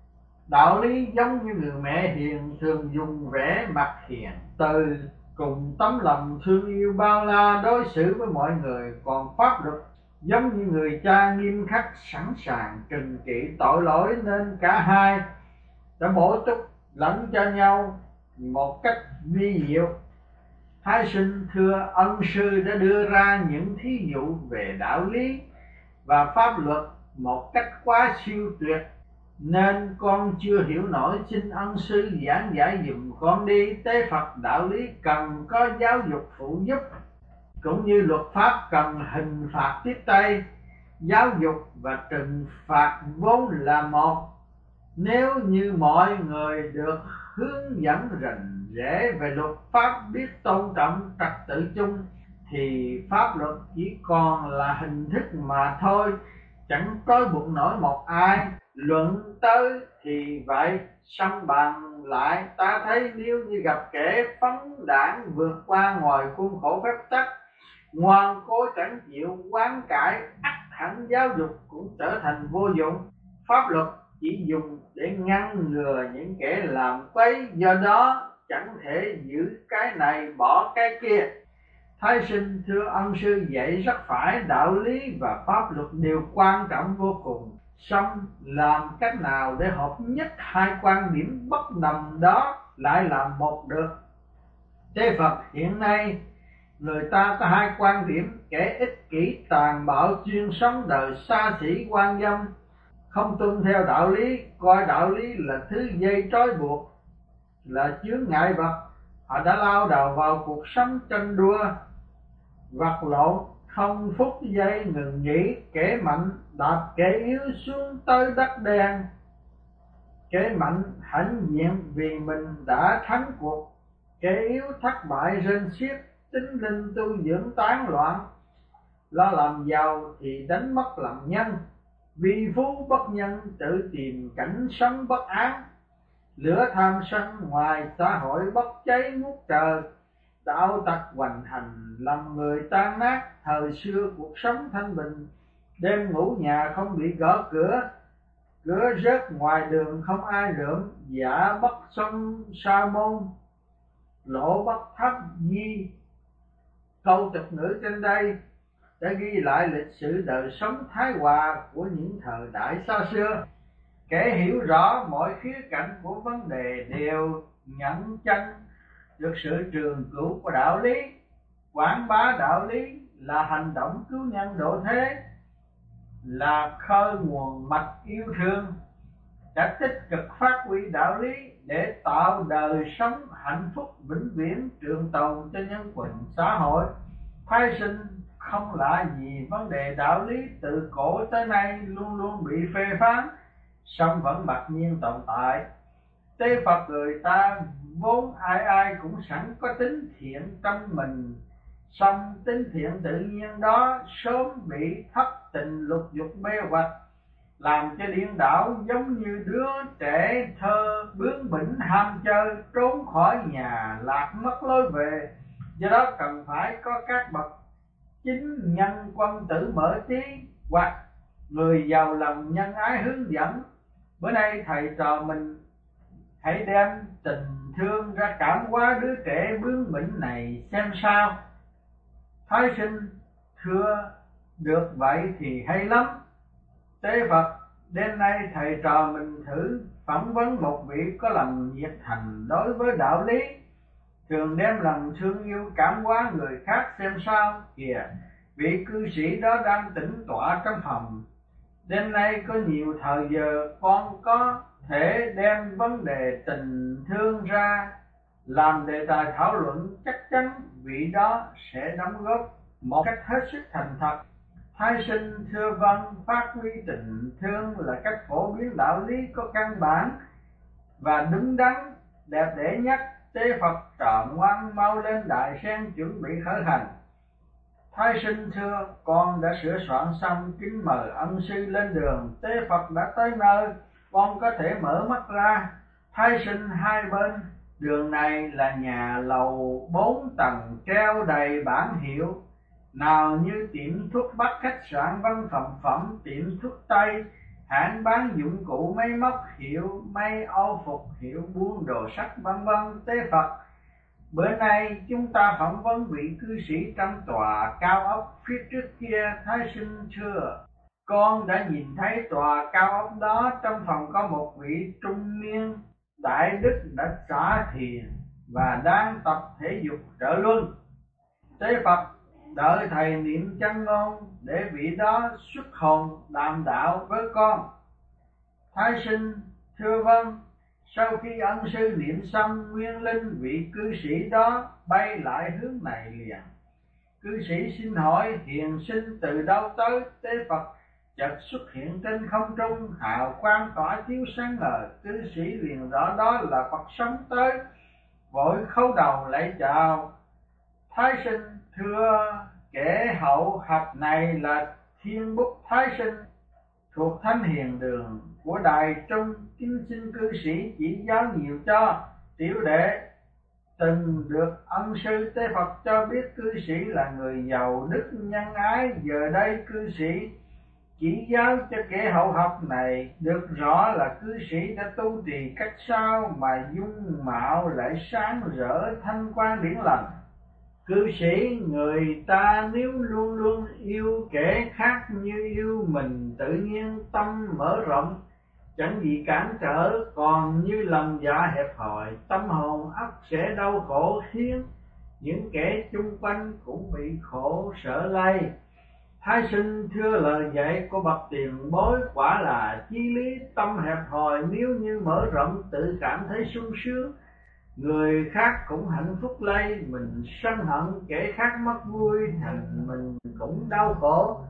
đạo lý giống như người mẹ hiền, thường dùng vẻ mặt hiền từ, cùng tấm lòng thương yêu bao la đối xử với mọi người. Còn pháp luật giống như người cha nghiêm khắc, sẵn sàng trừng trị tội lỗi, nên cả hai đã bổ túc lẫn cho nhau một cách vi diệu. Thái sinh thưa ân sư đã đưa ra những thí dụ về đạo lý và pháp luật một cách quá siêu tuyệt, nên con chưa hiểu nổi, xin ân sư giảng giải dùm con đi. Tế Phật đạo lý cần có giáo dục phụ giúp, cũng như luật pháp cần hình phạt tiếp tay. Giáo dục và trừng phạt vốn là một. Nếu như mọi người được hướng dẫn rành rẽ về luật pháp, biết tôn trọng trật tự chung, thì pháp luật chỉ còn là hình thức mà thôi, chẳng trói buộc nổi một ai. Luận tới thì vậy, song bàn lại ta thấy nếu như gặp kẻ phóng đảng vượt qua ngoài khuôn khổ phép tắc, ngoan cố chẳng chịu quán cải, ắt hẳn giáo dục cũng trở thành vô dụng. Pháp luật chỉ dùng để ngăn ngừa những kẻ làm quấy, do đó chẳng thể giữ cái này bỏ cái kia. Thái sinh thưa ân sư dạy rất phải, đạo lý và pháp luật đều quan trọng vô cùng, song làm cách nào để hợp nhất hai quan điểm bất đồng đó lại làm một được? Thế Phật hiện nay người ta có hai quan điểm: kẻ ích kỷ tàn bạo chuyên sống đời xa xỉ quan dâm, không tuân theo đạo lý, coi đạo lý là thứ dây trói buộc, là chướng ngại vật. Họ đã lao đầu vào cuộc sống tranh đua vật lộn, không phút giây ngừng nghỉ. Kẻ mạnh đạp kẻ yếu xuống tới đất đen, kẻ mạnh hãnh diện vì mình đã thắng cuộc, kẻ yếu thất bại rên xiết, tính linh tu dưỡng tán loạn. Lo làm giàu thì đánh mất làm nhân, vì phú bất nhân tự tìm cảnh sống bất an. Lửa tham sân ngoài xã hội bốc cháy ngút trời, đạo tặc hoành hành làm người tan nát. Thời xưa cuộc sống thanh bình, đêm ngủ nhà không bị gõ cửa, cửa rớt ngoài đường không ai rượm. Giả bất sông sa môn, lỗ bất thấp di. Câu tục ngữ trên đây đã ghi lại lịch sử đời sống thái hòa của những thời đại xa xưa. Kẻ hiểu rõ mọi khía cạnh của vấn đề đều nhận chân được sự trường cửu của đạo lý. Quảng bá đạo lý là hành động cứu nhân độ thế, là khơi nguồn mạch yêu thương, đã tích cực phát huy đạo lý để tạo đời sống hạnh phúc vĩnh viễn trường tồn cho nhân quần xã hội. Thái sinh không lạ gì vấn đề đạo lý, từ cổ tới nay luôn luôn bị phê phán, song vẫn mặc nhiên tồn tại. Tế Phật người ta vốn ai ai cũng sẵn có tính thiện trong mình, song tính thiện tự nhiên đó sớm bị thất tình lục dục mê hoặc, làm cho điên đảo giống như đứa trẻ thơ bướng bỉnh ham chơi, trốn khỏi nhà lạc mất lối về. Do đó cần phải có các bậc chính nhân quân tử mở trí, hoặc người giàu lòng nhân ái hướng dẫn. Bữa nay thầy trò mình hãy đem tình thương ra cảm hóa đứa trẻ bướng bỉnh này xem sao. Thái sinh thưa được vậy thì hay lắm. Tế Phật, đêm nay thầy trò mình thử phỏng vấn một vị có lòng nhiệt thành đối với đạo lý, thường đem lòng thương yêu cảm hóa người khác xem sao. Kìa, vị cư sĩ đó đang tĩnh tọa trong phòng. Đêm nay có nhiều thời giờ, con có thể đem vấn đề tình thương ra làm đề tài thảo luận, chắc chắn vị đó sẽ đóng góp một cách hết sức thành thật. Thái sinh thưa vâng, phát huy tình thương là cách phổ biến đạo lý có căn bản và đúng đắn, đẹp đẽ nhất. Tế Phật trò ngoan mau lên đại sen chuẩn bị khởi hành. Thái sinh thưa, con đã sửa soạn xong, kính mời ân sư lên đường. Tế Phật đã tới nơi, con có thể mở mắt ra. Thái sinh hai bên đường này là nhà lầu bốn tầng treo đầy bảng hiệu, nào như tiệm thuốc bắc, khách sạn, văn phòng phẩm, tiệm thuốc tây, hãng bán dụng cụ máy móc, hiệu may, âu phục, hiệu buôn đồ sắt, vân vân. Tế Phật, bữa nay chúng ta phỏng vấn vị cư sĩ trong tòa cao ốc phía trước kia. Thái sinh thưa, con đã nhìn thấy tòa cao ốc đó, trong phòng có một vị trung niên đại đức đã xả thiền và đang tập thể dục trợ luân. Tế Phật, đợi thầy niệm chân ngôn để vị đó xuất hồn đàm đạo với con. Thái sinh thưa vâng. Sau khi ân sư niệm xong, nguyên linh vị cư sĩ đó bay lại hướng này liền. Cư sĩ xin hỏi hiền sinh từ đâu tới? Tế Phật chợt xuất hiện trên không trung, hào quang tỏa chiếu sáng ngời. Cư sĩ liền rõ đó là Phật sống tới, vội khấu đầu lạy chào. Thái sinh thưa, kẻ hậu học này là Thiên Bút Thái sinh, thuộc Thánh Hiền Đường của Đài Trung, kính xin cư sĩ chỉ giáo nhiều cho. Tiểu đệ từng được ân sư Tế Phật cho biết cư sĩ là người giàu đức nhân ái, giờ đây cư sĩ chỉ giáo cho kẻ hậu học này được rõ là cư sĩ đã tu trì cách sao mà dung mạo lại sáng rỡ thanh quan điển lành. Cư sĩ người ta nếu luôn luôn yêu kẻ khác như yêu mình, tự nhiên tâm mở rộng, chẳng gì cản trở. Còn như lòng dạ hẹp hòi, tâm hồn ắt sẽ đau khổ, khiến những kẻ chung quanh cũng bị khổ sở lây. Thái sinh thưa, lời dạy của bậc tiền bối quả là chí lý. Tâm hẹp hòi nếu như mở rộng, tự cảm thấy sung sướng, người khác cũng hạnh phúc lây. Mình sân hận kẻ khác mất vui, thành mình cũng đau khổ.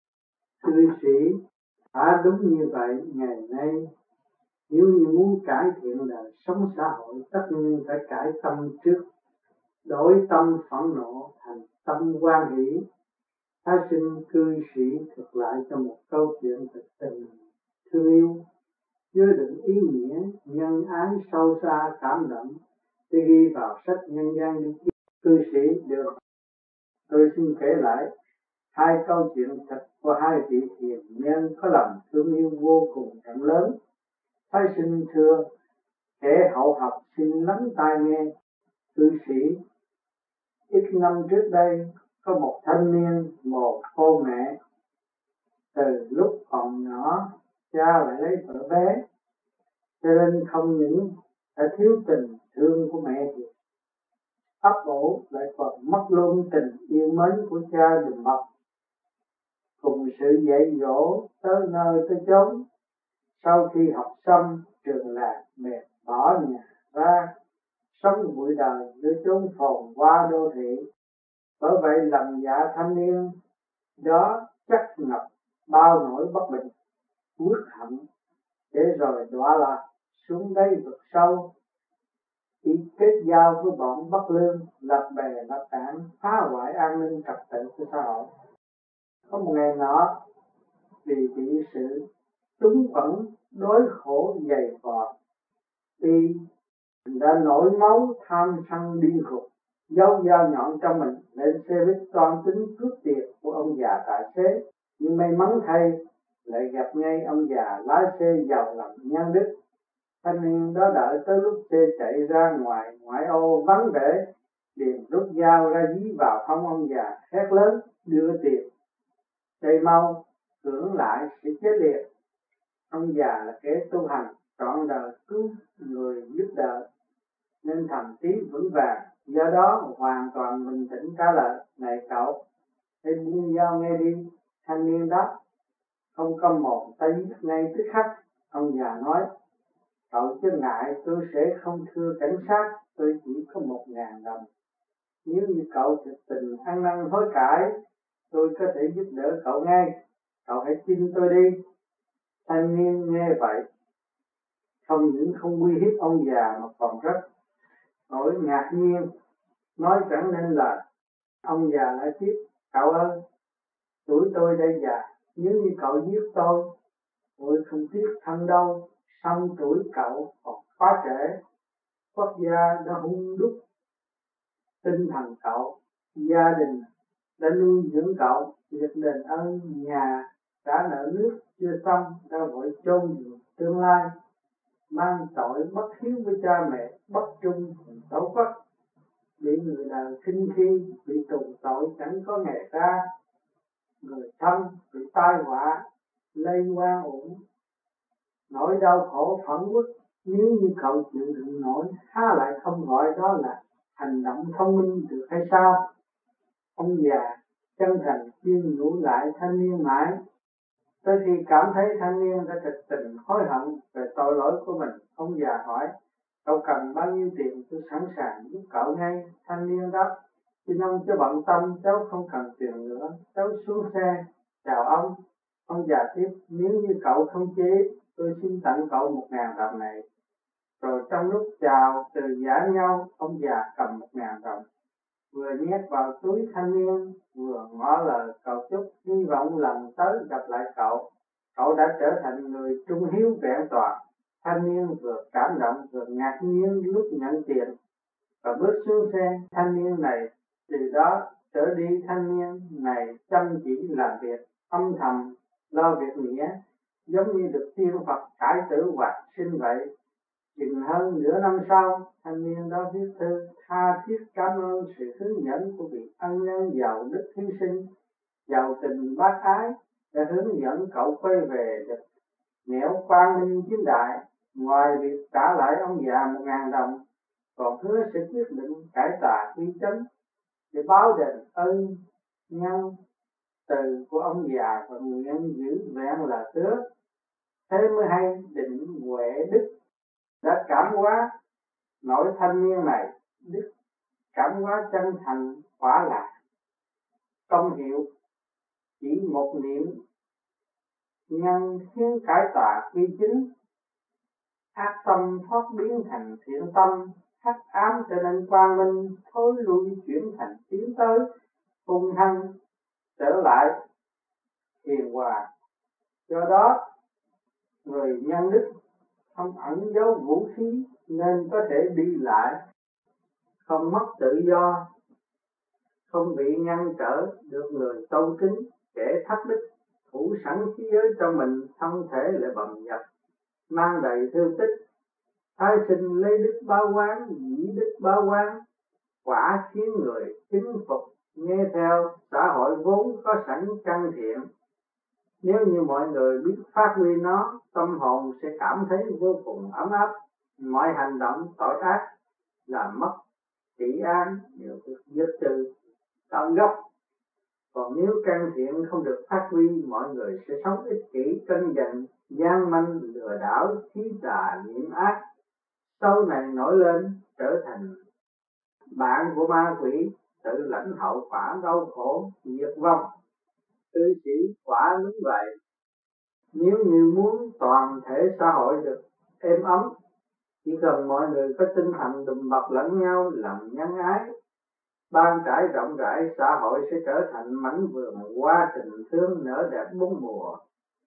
Cư sĩ đã đúng như vậy. Ngày nay nếu như muốn cải thiện đời sống xã hội, tất nhiên phải cải tâm trước, đổi tâm phẫn nộ thành tâm hoan hỷ. Thái sinh cư sĩ thuật lại cho một câu chuyện thực tình thương yêu, chứa đựng ý nghĩa nhân ái sâu xa cảm động, để ghi vào sách nhân gian đi cư sĩ được. Tôi xin kể lại hai câu chuyện thật của hai vị hiền nhân có lòng thương yêu vô cùng rộng lớn. Thái sinh thưa, kẻ hậu học xin lắng tai nghe. Cư sĩ: ít năm trước đây có một thanh niên mồ côi mẹ, từ lúc còn nhỏ cha lại lấy vợ bé, cho nên không những đã thiếu tình thương của mẹ thì ấp ủ lại còn mất luôn tình yêu mến của cha đùm bọc. Cùng sự dạy dỗ tới nơi tới chốn, sau khi học xong trường làng bèn bỏ nhà ra sống bụi đời nơi chốn phồn hoa đô thị. Bởi vậy lòng dạ thanh niên đó chắc ngập bao nỗi bất bình uất hận, để rồi đọa lạc xuống đáy vực sâu, chỉ kết giao với bọn bất lương, lập bè lập tảng, phá hoại an ninh trật tự của xã hội. Có một ngày nọ, vì bị sự túng quẫn đối khổ dày vò, y đã nổi máu tham sân điên khùng, giấu dao nhọn trong mình lên xe buýt toan tính cướp tiền của ông già tài xế. Nhưng may mắn thay lại gặp ngay ông già lái xe giàu lòng nhân đức. Thanh niên đó đợi tới lúc xe chạy ra ngoài ngoại ô vắng vẻ, liền rút dao ra dí vào hông ông già, hét lớn: đưa tiền đây mau, cưỡng lại sẽ chết liệt. Ông già là kẻ tu hành trọn đời cứu người giúp đỡ nên thầm tí vững vàng, do đó hoàn toàn bình tĩnh trả lời: này cậu, hãy buông dao nghe đi. Thanh niên đó không câm mồm, tay giết ngay tức khắc. Ông già nói: cậu chứ ngại, tôi sẽ không thưa cảnh sát, tôi chỉ có một ngàn đồng. Nếu như cậu thực tình ăn năn hối cải, tôi có thể giúp đỡ cậu ngay. Cậu hãy tin tôi đi. Thanh niên nghe vậy, không những không uy hiếp ông già mà còn rất nỗi ngạc nhiên, nói chẳng nên lời. Ông già lại tiếp: cậu ơi, tuổi tôi đã già, nếu như cậu giết tôi, tôi không tiếc thân đâu. Song tuổi cậu còn quá trẻ, quốc gia đã hung đúc tinh thần cậu, gia đình đã nuôi dưỡng cậu, việc đền ơn nhà trả nợ nước chưa xong đã vội chôn tương lai, mang tội bất hiếu với cha mẹ, bất trung tổ quốc, bị người đời khinh khi, bị tù tội chẳng có ngày ra. Người thân bị tai họa lây oan uổng, nỗi đau khổ phẫn uất, nếu như cậu chịu đựng nổi, há lại không gọi đó là hành động thông minh được hay sao? Ông già chân thành khuyên nhủ lại thanh niên mãi, Tới khi cảm thấy thanh niên đã thực tình hối hận về tội lỗi của mình, ông già hỏi: cậu cần bao nhiêu tiền, tôi sẵn sàng giúp cậu ngay. Thanh niên đáp: xin ông cho bận tâm, cháu không cần tiền nữa. Cháu xuống xe chào ông. Ông già tiếp: nếu như cậu không chế, tôi xin tặng cậu một ngàn đồng này. Rồi trong lúc chào từ giả nhau, ông già cầm một ngàn đồng, vừa nhét vào túi thanh niên, vừa ngỏ lời cầu chúc hy vọng lần tới gặp lại cậu. Cậu đã trở thành người trung hiếu vẹn toàn. Thanh niên vừa cảm động vừa ngạc nhiên lúc nhận tiền và bước xuống xe. Thanh niên này từ đó trở đi, thanh niên này chăm chỉ làm việc, âm thầm lo việc nghĩa, giống như được tiên Phật cải tử hoạt sinh vậy. Chừng hơn nửa năm sau, thanh niên đó viết thư tha thiết cảm ơn sự hướng dẫn của vị ân nhân giàu đức hy sinh, giàu tình bác ái đã hướng dẫn cậu quay về được nẻo quang minh chính đại. Ngoài việc trả lại ông già một ngàn đồng, còn hứa sẽ quyết định cải tà quy chánh để báo đền ơn nhân từ của ông già và nguyện giữ vẹn lời hứa. Thế mới hay định huệ đức đã cảm hóa nỗi thanh niên này. Đức cảm hóa chân thành quả là công hiệu chỉ một niệm nhân khiến cải tà quy chính, ác tâm thoát biến thành thiện tâm, hắc ám trở nên quang minh, thối lui chuyển thành tiến tới, hung hăng trở lại hiền hòa. Do đó người nhân đức không ẩn giấu vũ khí nên có thể đi lại, không mất tự do, không bị ngăn trở, được người tôn kính. Kẻ thất đức thủ sẵn khí giới trong mình, thân thể lại bầm dập, mang đầy thương tích. Thái sinh lấy đức báo oán, dĩ đức báo oán, quả khiến người kính phục nghe theo. Xã hội vốn có sẵn căn thiện, nếu như mọi người biết phát huy nó, tâm hồn sẽ cảm thấy vô cùng ấm áp. Mọi hành động tội ác làm mất trị an đều được diệt trừ tận gốc. Còn nếu căn thiện không được phát huy, mọi người sẽ sống ích kỷ, cân giận, gian manh, lừa đảo, trí tà, niệm ác. Sau này nổi lên trở thành bạn của ma quỷ, tự lãnh hậu quả đau khổ, diệt vong. Cư sĩ quả đúng vậy. Nếu như muốn toàn thể xã hội được êm ấm, chỉ cần mọi người có tinh thần đùm bọc lẫn nhau, làm nhân ái, ban trải rộng rãi, xã hội sẽ trở thành mảnh vườn hoa tình thương nở đẹp bốn mùa.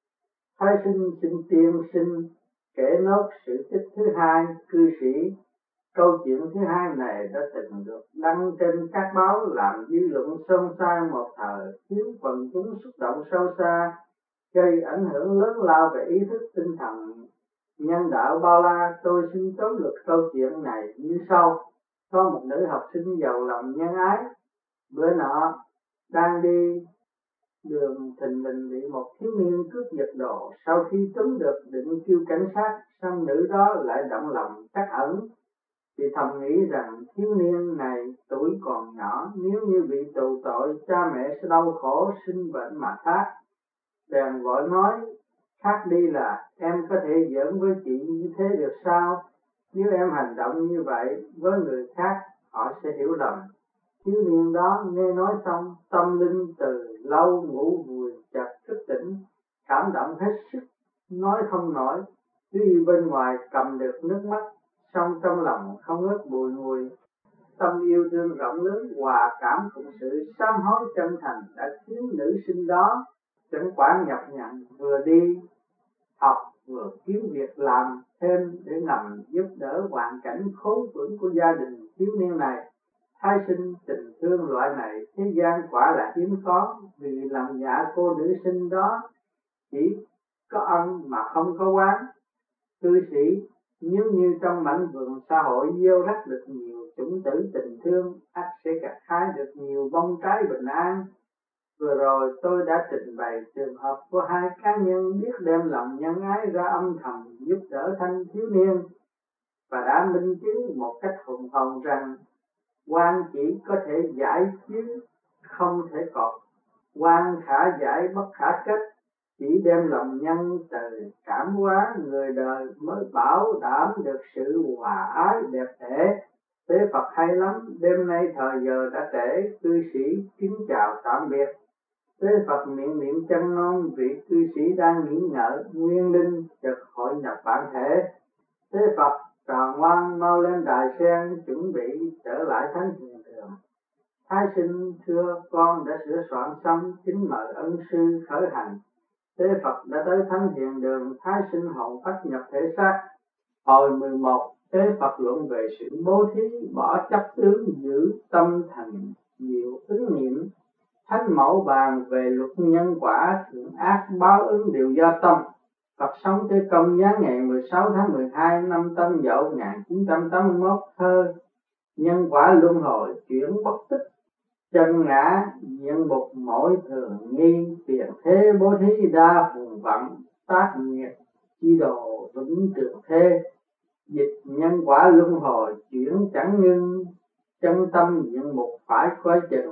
Thái sinh xin tiên sinh kể nốt sự tích thứ hai. Cư sĩ, câu chuyện thứ hai này đã từng được đăng trên các báo, làm dư luận xôn xao một thời, khiến quần chúng xúc động sâu xa, gây ảnh hưởng lớn lao về ý thức tinh thần nhân đạo bao la. Tôi xin tóm lược câu chuyện này như sau. Có một nữ học sinh giàu lòng nhân ái, bữa nọ đang đi đường thình lình bị một thiếu niên cướp giật đồ. Sau khi trốn được định kêu cảnh sát, song nữ đó lại động lòng trắc ẩn, vì thầm nghĩ rằng thiếu niên này tuổi còn nhỏ, nếu như bị tù tội, cha mẹ sẽ đau khổ sinh bệnh mà thác. Bèn vội nói khác đi là: em có thể giỡn với chị như thế được sao? Nếu em hành động như vậy với người khác, họ sẽ hiểu lầm. Thiếu niên đó nghe nói xong, tâm linh từ lâu ngủ vùi chợt thức tỉnh, cảm động hết sức, nói không nổi. Tuy bên ngoài cầm được nước mắt, song trong lòng không ngớt bùi ngùi. Tâm yêu thương rộng lớn, hòa cảm cùng sự sám hối chân thành đã khiến nữ sinh đó chẳng quản nhọc nhằn, vừa đi học vừa kiếm việc làm thêm để ngầm giúp đỡ hoàn cảnh khốn khổ của gia đình thiếu niên này. Thái sinh tình thương loại này thế gian quả là hiếm có, vì lòng dạ cô nữ sinh đó chỉ có ân mà không có oán. Cư sĩ, nếu như trong mảnh vườn xã hội gieo rắc được nhiều chủng tử tình thương, ắt sẽ gặt hái được nhiều bông trái bình an. Vừa rồi tôi đã trình bày trường hợp của hai cá nhân biết đem lòng nhân ái ra âm thầm giúp đỡ thanh thiếu niên, và đã minh chứng một cách hùng hồn rằng oan chỉ có thể giải chứ không thể cột, oan khả giải bất khả kết. chỉ đem lòng nhân từ cảm hóa người đời mới bảo đảm được sự hòa ái đẹp đẽ. Tế Phật hay lắm, đêm nay thời giờ đã trễ, cư sĩ kính chào tạm biệt. Tế Phật miệng niệm chân ngôn, vị cư sĩ đang nghĩ ngợi, nguyên linh chợt hội nhập bản thể. Tế Phật trò ngoan mau lên đài sen, chuẩn bị trở lại thánh hiền đường. Thái sinh thưa con đã sửa soạn xong, kính mời ân sư khởi hành. Tế Phật đã tới thánh hiền đường, thái sinh hồn phách nhập thể xác. Hồi mười một, Tế Phật luận về sự bố thí, bỏ chấp tướng, giữ tâm thành nhiều ứng nghiệm. Thánh mẫu bàn về luật nhân quả, thiện ác báo ứng đều do tâm. Phật sống tới Công Giáo ngày mười sáu tháng mười hai năm Tân Dậu một nghìn chín trăm tám mươi mốt, thơ nhân quả luân hồi chuyển bất tích, chân ngã diện mục mỗi thường nghi, tiền thế bố thí đa phùng vận, tác nghiệp chi đồ vững trường thế. Dịch nhân quả luân hồi chuyển chẳng ngưng, chân tâm diện mục phải coi chừng.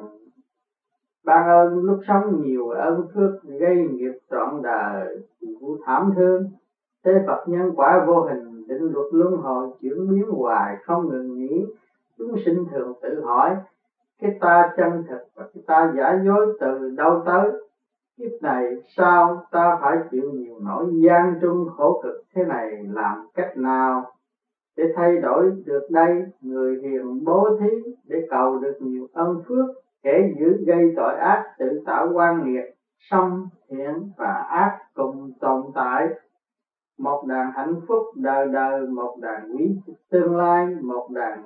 Ban ơn lúc sống nhiều ơn phước, gây nghiệp trọn đời vụ thảm thương. Tế Phật nhân quả vô hình, định luật luân hồi chuyển biến hoài không ngừng nghỉ. Chúng sinh thường tự hỏi, cái ta chân thực và cái ta giả dối từ đâu tới? Kiếp này sao ta phải chịu nhiều nỗi gian truân khổ cực thế này, làm cách nào để thay đổi được đây? Người hiền bố thí để cầu được nhiều ân phước, kẻ giữ gây tội ác tự tạo oan nghiệt, song thiện và ác cùng tồn tại. Một đàn hạnh phúc đời đời, một đàn quý tương lai, một đàn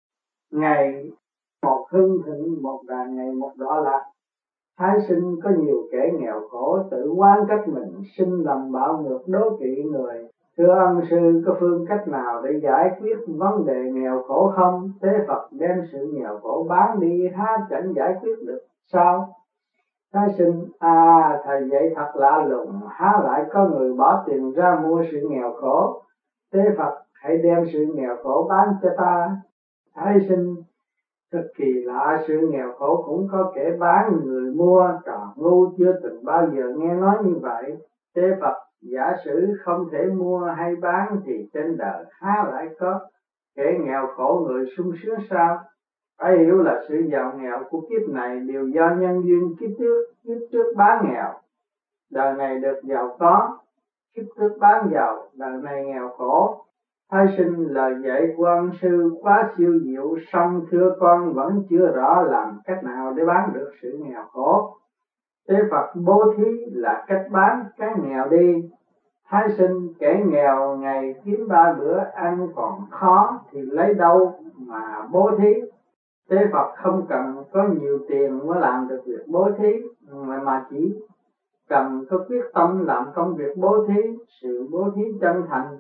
ngày một hưng thịnh, một đàn ngày một đọa lạc. Thái sinh có nhiều kẻ nghèo khổ tự oán trách mình, sinh lầm bạo ngược đố kỵ người. Thưa ân sư, có phương cách nào để giải quyết vấn đề nghèo khổ không? Tế Phật đem sự nghèo khổ bán đi, há chẳng giải quyết được sao? Thái sinh, à thầy vậy thật lạ lùng, há lại có người bỏ tiền ra mua sự nghèo khổ? Tế Phật hãy đem sự nghèo khổ bán cho ta. Thái sinh, thật kỳ lạ, sự nghèo khổ cũng có kẻ bán người mua, trò ngu chưa từng bao giờ nghe nói như vậy. Tế Phật, giả sử không thể mua hay bán thì trên đời há lại có kẻ nghèo khổ người sung sướng sao? Phải hiểu là sự giàu nghèo của kiếp này đều do nhân duyên kiếp trước, kiếp trước bán nghèo, đời này được giàu có, kiếp trước bán giàu, đời này nghèo khổ. Thái sinh, lời dạy của ân sư quá siêu diệu, song thưa con vẫn chưa rõ làm cách nào để bán được sự nghèo khổ. Tế Phật, bố thí là cách bán cái nghèo đi. Thái sinh, kẻ nghèo ngày kiếm ba bữa ăn còn khó thì lấy đâu mà bố thí? Tế Phật, không cần có nhiều tiền mới làm được việc bố thí, mà chỉ cần có quyết tâm làm công việc bố thí. Sự bố thí chân thành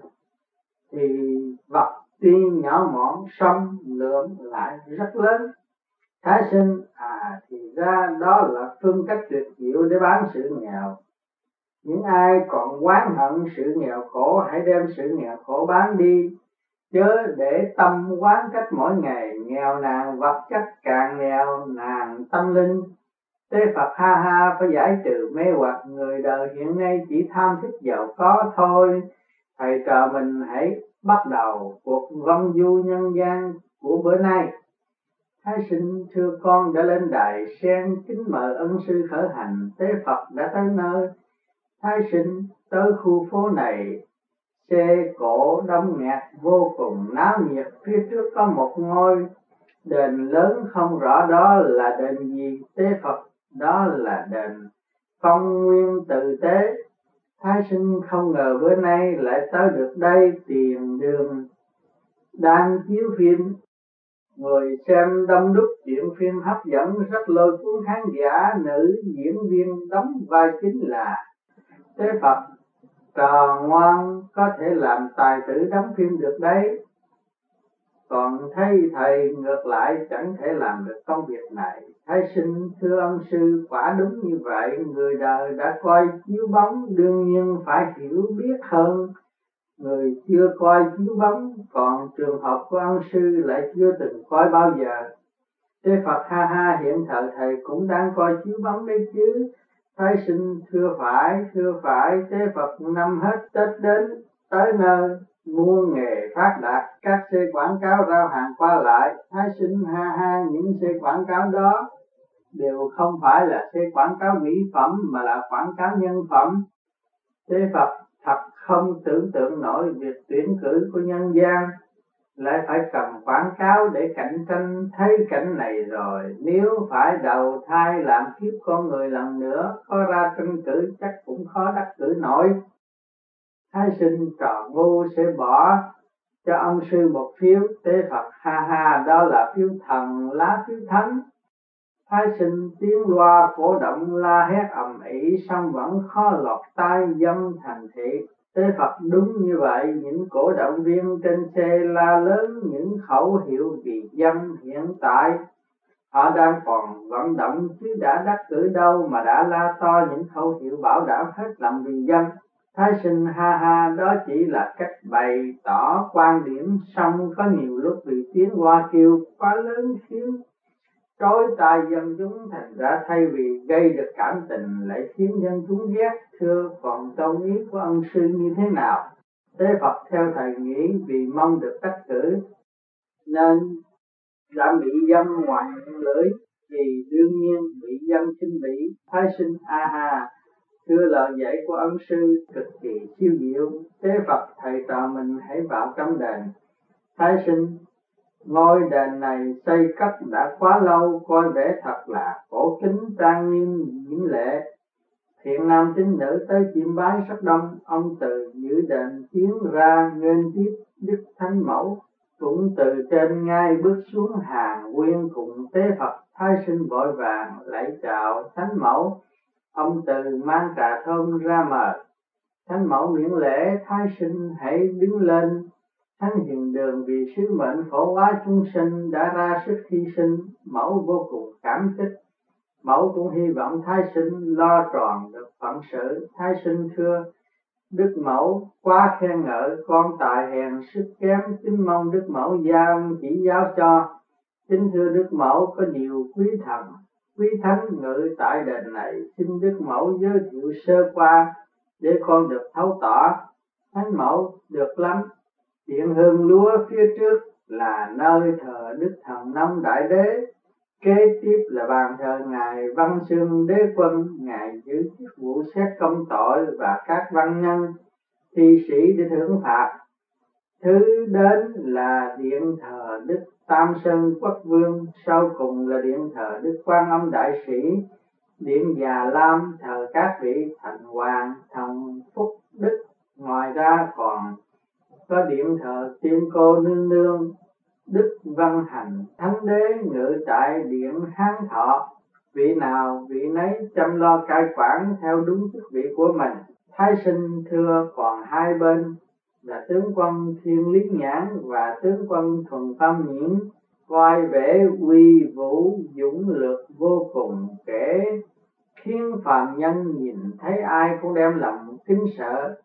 thì vật tuy nhỏ mọn, song lượng lại rất lớn. Thái sinh, à thì ra đó là phương cách tuyệt diệu để bán sự nghèo. Những ai còn oán hận sự nghèo khổ, hãy đem sự nghèo khổ bán đi, chớ để tâm oán trách mỗi ngày. Nghèo nàn vật chất càng nghèo nàn tâm linh. Tế Phật, ha ha, phải giải trừ mê hoặc, người đời hiện nay chỉ tham thích giàu có thôi. Thầy trò mình hãy bắt đầu cuộc vong du nhân gian của bữa nay. Thái sinh, thưa con đã lên đài sen, kính mời ân sư khởi hành. Tế Phật đã tới nơi. Thái sinh, tới khu phố này xe cộ đông nghẹt vô cùng náo nhiệt. Phía trước có một ngôi đền lớn, không rõ đó là đền gì. Tế Phật, đó là đền Phong Nguyên Tự Tế. Thái sinh, không ngờ bữa nay lại tới được đây. Tiền đường đang chiếu phim, người xem đông đúc, chuyện phim hấp dẫn rất lôi cuốn khán giả. Nữ diễn viên đóng vai chính là Tế Phật, trò ngoan có thể làm tài tử đóng phim được đấy. Còn thấy thầy ngược lại chẳng thể làm được công việc này. Thái sinh, thưa ân sư, quả đúng như vậy. Người đời đã coi chiếu bóng, đương nhiên phải hiểu biết hơn người chưa coi chiếu bóng. Còn trường hợp của ân sư lại chưa từng coi bao giờ. Tế Phật, ha ha, hiện thời thầy cũng đang coi chiếu bóng đấy chứ. Thái sinh thưa phải, thưa phải, tế Phật năm hết Tết đến tới nơi mua nghề phát đạt, các xe quảng cáo rao hàng qua lại. Thái sinh ha ha, những xe quảng cáo đó đều không phải là xe quảng cáo mỹ phẩm mà là quảng cáo nhân phẩm. Tế Phật thật không tưởng tượng nổi việc tuyển cử của nhân gian lại phải cầm quảng cáo để cạnh tranh. Thấy cảnh này rồi, nếu phải đầu thai làm kiếp con người lần nữa, có ra tranh cử chắc cũng khó đắc cử nổi. Thái sinh trò ngu sẽ bỏ cho ông sư một phiếu. Tế Phật ha ha, đó là phiếu thần, lá phiếu thánh. Thái sinh tiếng loa cổ động la hét ầm ĩ, song vẫn khó lọt tai dân thành thị. Tế Phật đúng như vậy, những cổ động viên trên xe la lớn những khẩu hiệu vì dân. Hiện tại họ đang còn vận động chứ đã đắc cử đâu mà đã la to những khẩu hiệu bảo đảm hết lòng vì dân. Thái sinh ha ha, đó chỉ là cách bày tỏ quan điểm, song có nhiều lúc vì tiếng hoa kêu quá lớn khiến trói tai dân chúng, thành ra thay vì gây được cảm tình lại khiến dân chúng ghét. Thưa, còn câu ý của ông sư như thế nào? Tế Phật theo thầy nghĩ vì mong được đắc cử nên đã bị dân ngoại lưỡi, thì đương nhiên bị dân khinh bỉ. Thái sinh a ha, thưa lời dạy của ông sư cực kỳ siêu diệu. Tế Phật thầy trò mình hãy vào trong đền. Thái sinh, ngôi đền này xây cất đã quá lâu, coi vẻ thật là cổ kính trang nghiêm diễm lệ. Thiện nam tín nữ tới chiêm bái rất đông. Ông từ giữ đền tiến ra nghênh tiếp Đức Thánh Mẫu, cũng từ trên ngai bước xuống hàng nguyên cùng Tế Phật. Thái sinh vội vàng lạy chào Thánh Mẫu. Ông từ mang trà thơm ra mời. Thánh Mẫu miễn lễ. Thái sinh hãy đứng lên. Thánh hiền đường vì sứ mệnh khổ hóa chúng sinh đã ra sức hy sinh. Mẫu vô cùng cảm kích. Mẫu cũng hy vọng Thái sinh lo tròn được phận sự. Thái sinh thưa Đức Mẫu quá khen ngợi, con tài hèn sức kém, kính mong Đức Mẫu giao chỉ giáo cho. Kính thưa Đức Mẫu, có nhiều quý thần, quý thánh ngự tại đền này, xin Đức Mẫu giới thiệu sơ qua để con được thấu tỏ. Thánh Mẫu, được lắm. Điện hương lúa phía trước là nơi thờ Đức Thần Nông Đại Đế. Kế tiếp là bàn thờ ngài Văn Xương Đế Quân, ngài giữ chức vụ xét công tội và các văn nhân thi sĩ để thưởng phạt. Thứ đến là điện thờ Đức Tam Sơn Quốc Vương, sau cùng là điện thờ Đức Quan Âm Đại Sĩ. Điện Già Lam thờ các vị thành hoàng, thần phúc đức. Ngoài ra còn có điện thờ Tiên Cô Nương Nương, Đức Văn Hành Thánh Đế ngự tại điện Hán Thọ. Vị nào vị nấy chăm lo cai quản theo đúng chức vị của mình. Thái sinh thưa còn hai bên là tướng quân Thiên Lý Nhãn và tướng quân Thuần Tâm Nhĩn, coi vẻ uy vũ dũng lược vô cùng, kể khiến phàm nhân nhìn thấy ai cũng đem lòng kính sợ.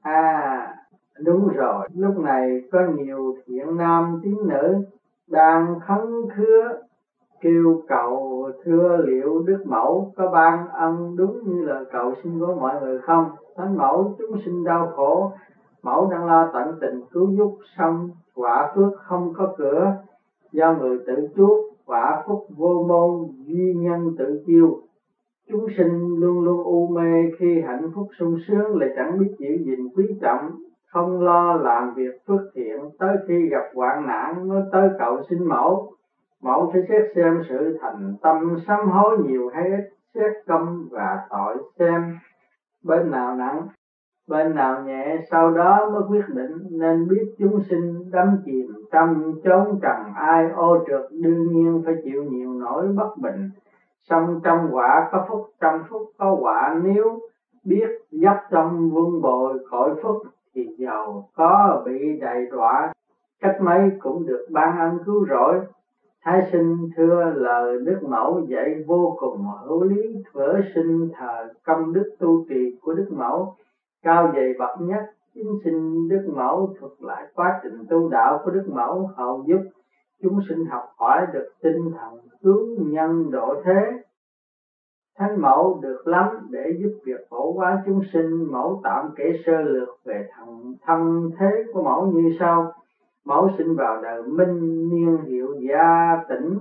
À, đúng rồi, lúc này có nhiều thiện nam tín nữ đang khấn khứa kêu cầu thưa liệu Đức Mẫu có ban ân đúng như lời cầu xin của mọi người không? Thánh Mẫu, chúng sinh đau khổ, Mẫu đang lo tận tình cứu giúp, xong quả phước không có cửa, do người tự chuốc, quả phúc vô môn, duy nhân tự chiêu. Chúng sinh luôn luôn u mê khi hạnh phúc sung sướng lại chẳng biết giữ gìn quý trọng, không lo làm việc phước thiện, tới khi gặp hoạn nạn mới tới cầu xin Mẫu. Mẫu phải xét xem sự thành tâm sám hối nhiều hay ít, xét công và tội xem bên nào nặng, bên nào nhẹ, sau đó mới quyết định. Nên biết chúng sinh đắm chìm trong chốn trần ai ô trượt, đương nhiên phải chịu nhiều nỗi bất bình. Song trong quả có phúc, trong phúc có quả, nếu biết dốc tâm vun bồi cội phúc thì giàu có bị đầy đọa, cách mấy cũng được ban ân cứu rỗi. Thái sinh thưa lời Đức Mẫu dạy vô cùng hữu lý, thuở sinh thờ công đức tu trì của Đức Mẫu cao dày bậc nhất. Chính xin Đức Mẫu thuật lại quá trình tu đạo của Đức Mẫu, hầu giúp chúng sinh học hỏi được tinh thần cứu nhân độ thế. Thánh mẫu được lắm để giúp việc phổ hóa chúng sinh. Mẫu tạm kể sơ lược về thần thân thế của mẫu như sau. Mẫu sinh vào đời Minh, niên hiệu Gia Tỉnh.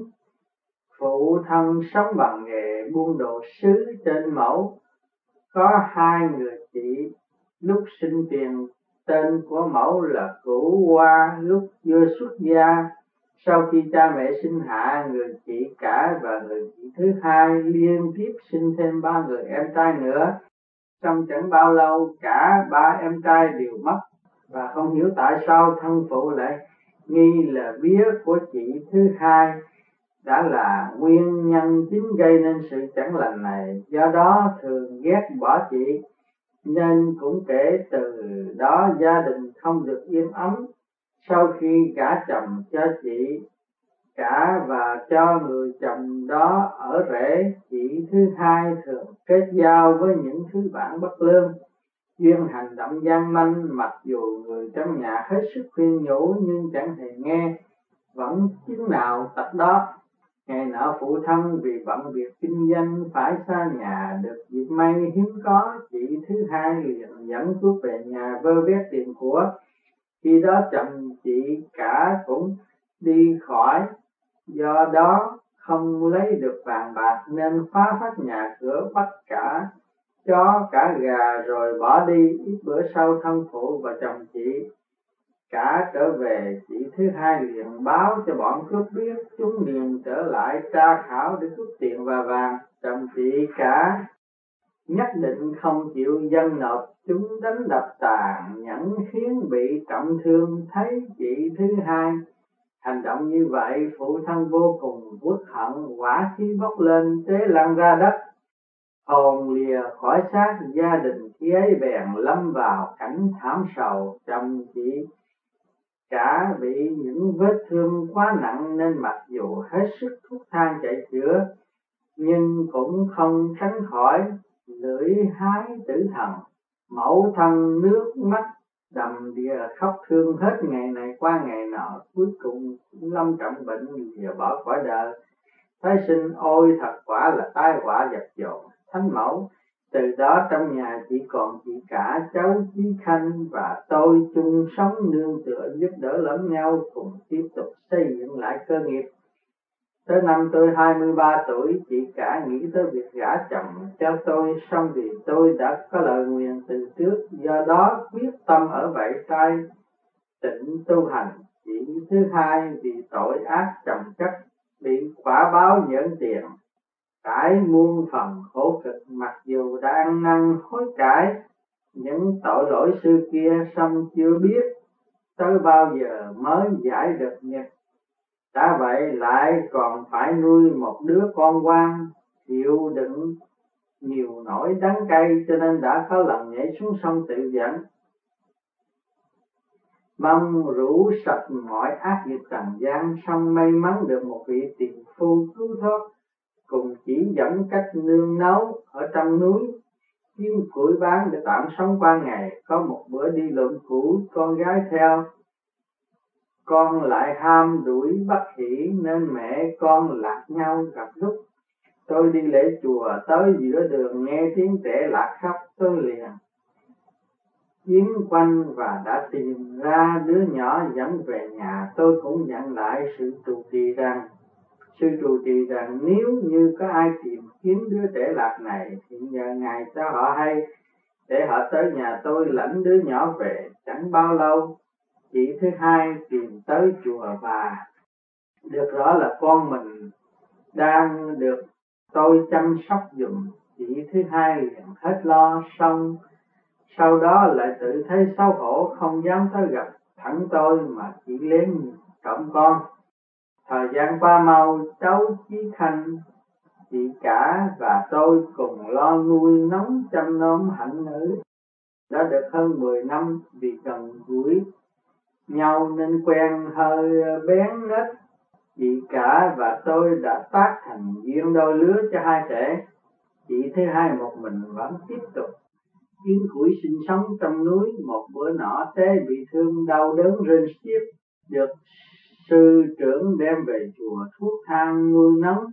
Phụ thân sống bằng nghề buôn đồ sứ. Trên mẫu có hai người chị. Lúc sinh tiền tên của mẫu là Cửu Hoa. Lúc vừa xuất gia, sau khi cha mẹ sinh hạ, người chị cả và người chị thứ hai liên tiếp sinh thêm ba người em trai nữa. Trong chẳng bao lâu cả ba em trai đều mất, và không hiểu tại sao thân phụ lại nghi là vía của chị thứ hai đã là nguyên nhân chính gây nên sự chẳng lành này. Do đó thường ghét bỏ chị, nên cũng kể từ đó gia đình không được yên ấm. Sau khi gả chồng cho chị cả và cho người chồng đó ở rể, chị thứ hai thường kết giao với những thứ bạn bất lương, chuyên hành động gian manh. Mặc dù người trong nhà hết sức khuyên nhủ nhưng chẳng hề nghe, vẫn chứng nào tật đó. Ngày nọ phụ thân vì bận việc kinh doanh phải xa nhà, được dịp may hiếm có, chị thứ hai liền dẫn thuốc về nhà vơ vét tiền của. Khi đó chồng chị cả cũng đi khỏi, do đó không lấy được vàng bạc nên phá phách nhà cửa, bắt cả chó cả gà rồi bỏ đi. Ít bữa sau thân phụ và chồng chị cả trở về, chị thứ hai liền báo cho bọn cướp biết, chúng liền trở lại tra khảo để cướp tiền và vàng. Chồng chị cả nhất định không chịu dâng nộp, chúng đánh đập tàn nhẫn khiến bị trọng thương. Thấy chị thứ hai hành động như vậy, phụ thân vô cùng uất hận, hỏa khí bốc lên tế lăn ra đất. Hồn lìa khỏi xác, gia đình khi ấy bèn lâm vào cảnh thảm sầu. Chồng chị cả bị những vết thương quá nặng nên mặc dù hết sức thuốc thang chạy chữa, nhưng cũng không tránh khỏi lưỡi hái tử thần. Mẫu thân nước mắt đầm đìa khóc thương hết ngày này qua ngày nọ, cuối cùng lâm trọng bệnh lìa bỏ cõi đời. Thái sinh ôi thật quả là tai họa dập dồn. Thánh mẫu từ đó trong nhà chỉ còn chị cả, cháu Chí Khanh và tôi chung sống nương tựa giúp đỡ lẫn nhau, cùng tiếp tục xây dựng lại cơ nghiệp. Tới năm tôi hai mươi ba tuổi, chị cả nghĩ tới việc gả chồng cho tôi, song vì tôi đã có lời nguyền từ trước, do đó quyết tâm ở vậy trai tịnh tu hành. Chị thứ hai vì tội ác chồng chất bị quả báo nhẫn tiền, cải muôn phần khổ cực. Mặc dù đã ăn năn hối cải những tội lỗi xưa kia, song chưa biết tới bao giờ mới giải được nghiệp. Đã vậy lại còn phải nuôi một đứa con ngoan, chịu đựng nhiều nỗi đắng cay, cho nên đã có lần nhảy xuống sông tự dẫn, mong rũ sạch mọi ác nghiệp trần gian. Song may mắn được một vị tiền phu cứu thoát, cùng chỉ dẫn cách nương nấu ở trong núi, kiếm củi bán để tạm sống qua ngày. Có một bữa đi lượm củi, con gái theo, con lại ham đuổi bắt khỉ nên mẹ con lạc nhau. Gặp lúc tôi đi lễ chùa, tới giữa đường nghe tiếng trẻ lạc khóc, tôi liền chiến quanh và đã tìm ra đứa nhỏ dẫn về nhà. Tôi cũng dặn lại sự trụ trì rằng sư trụ trì rằng nếu như có ai tìm kiếm đứa trẻ lạc này thì nhờ ngài cho họ hay, để họ tới nhà tôi lãnh đứa nhỏ về. Chẳng bao lâu chị thứ hai tìm tới chùa và được rõ là con mình đang được tôi chăm sóc giùm. Chị thứ hai liền hết lo, xong sau đó lại tự thấy xấu hổ, không dám tới gặp thẳng tôi mà chỉ lén trộm con. Thời gian qua mau, cháu Chí Khanh, chị cả và tôi cùng lo nuôi nấng chăm nom hạnh nữ. Đã được hơn mười năm, vì gần gũi nhau nên quen hơi bén nết. Chị cả và tôi đã tác thành duyên đôi lứa cho hai trẻ. Chị thứ hai một mình vẫn tiếp tục kiếm củi sinh sống trong núi. Một bữa nọ té bị thương đau đớn rên xiết, được sư trưởng đem về chùa thuốc thang nuôi nấng.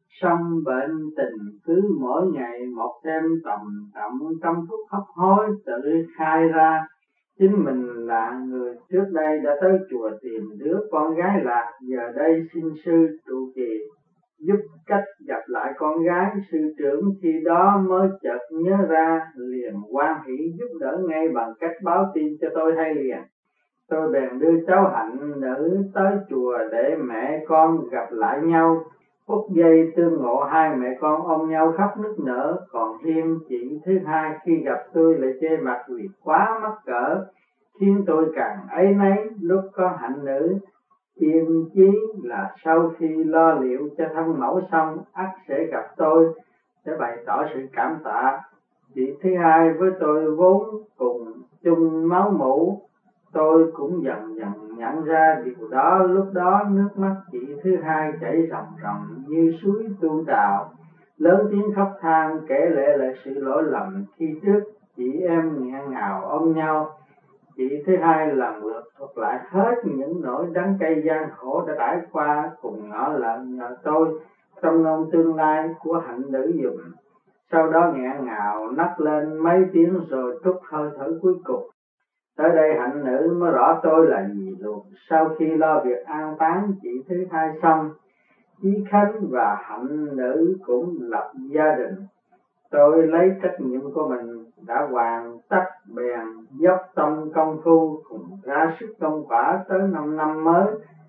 song bệnh tình cứ mỗi ngày một thêm tầm trọng, trong phút hấp hối tự khai ra chính mình là người trước đây đã tới chùa tìm đứa con gái lạc, giờ đây xin sư trụ trì giúp cách gặp lại con gái. Sư trưởng khi đó mới chợt nhớ ra, liền hoan hỷ giúp đỡ ngay bằng cách báo tin cho tôi hay liền. Tôi bèn đưa cháu Hạnh nữ tới chùa để mẹ con gặp lại nhau. Phút giây tương ngộ, hai mẹ con ôm nhau khóc nức nở. Còn Hiên chị thứ hai khi gặp tôi lại chê mặt vì quá mắc cỡ, khiến tôi càng áy náy. Lúc có Hạnh nữ yên chí là sau khi lo liệu cho thân mẫu xong, ắt sẽ gặp tôi để bày tỏ sự cảm tạ. Chị thứ hai với tôi vốn cùng chung máu mủ, tôi cũng dần dần nhận ra điều đó. Lúc đó nước mắt chị thứ hai chảy ròng ròng như suối tuôn trào, lớn tiếng khóc than kể lể lại sự lỗi lầm khi trước chị em nghẹn ngào ôm nhau. Chị thứ hai lần lượt thuật lại hết những nỗi đắng cay gian khổ đã trải qua, cùng ngỏ lời nhờ tôi trong nông tương lai của Hạnh nữ dùm. Sau đó nghẹn ngào nấc lên mấy tiếng rồi trút hơi thở cuối cùng. Tới đây Hạnh nữ mới rõ tôi là gì luôn. Sau khi lo việc an táng chị thứ hai xong, Chí Khánh và Hạnh nữ cũng lập gia đình. Tôi lấy trách nhiệm của mình đã hoàn tất, bèn dốc tâm công phu cùng ra sức công quả tới năm năm mới.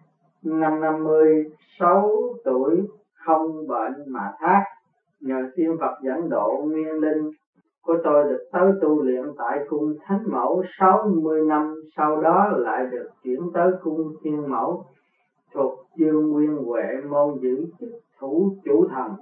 Năm năm mươi sáu tuổi không bệnh mà thác, nhờ tiên Phật dẫn độ nguyên linh của tôi được tới tu luyện tại cung Thánh Mẫu sáu mươi năm, sau đó lại được chuyển tới cung Thiên Mẫu thuộc chương Nguyên Huệ, môn giữ chức thủ chủ thần.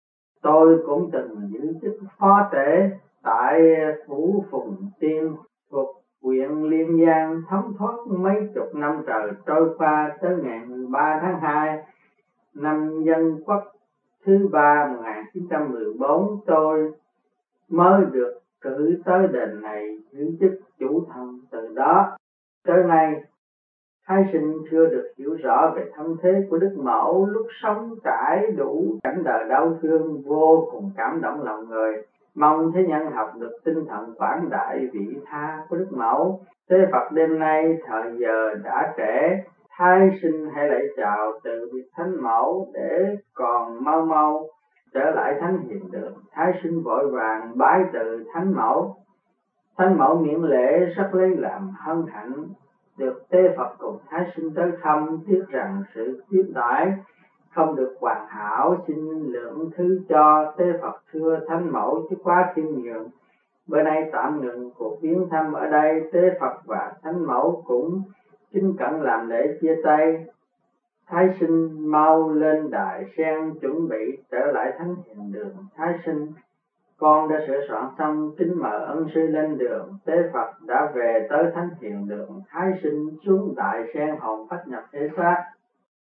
Tôi cũng từng giữ chức phó tể tại phủ Phùng Tiên thuộc huyện Liên Giang, thấm thoát mấy chục năm trời trôi qua. Tới ngày mười ba tháng hai năm Dân Quốc thứ ba một nghìn chín trăm mười bốn, tôi mới được cử tới đền này giữ chức chủ thần. Từ đó tới nay, Thái sinh chưa được hiểu rõ về thân thế của Đức Mẫu. Lúc sống trải đủ cảnh đời đau thương, vô cùng cảm động lòng người. Mong thế nhân học được tinh thần quảng đại vị tha của Đức Mẫu. Thế Phật đêm nay thời giờ đã trễ, Thái sinh hãy lạy chào từ biệt Thánh Mẫu để còn mau mau trở lại thánh hiền đường. Thái sinh vội vàng bái từ Thánh Mẫu. Thánh Mẫu miễn lễ rất lấy làm hân hạnh được Tế Phật cùng Thái sinh tới thăm, tiếc rằng sự tiếp đãi không được hoàn hảo, xin lượng thứ cho. Tế Phật thưa Thánh Mẫu chứ quá khiêm nhường, bữa nay tạm ngừng cuộc viếng thăm ở đây. Tế Phật và Thánh Mẫu cũng kính cẩn làm lễ chia tay. Thái sinh mau lên đài sen chuẩn bị trở lại thánh hiền đường. Thái sinh, con đã sửa soạn xong, kính mời ân sư lên đường. Tế Phật đã về tới thánh hiền đường. Thái sinh xuống đại sen hồn phách nhập thể xác.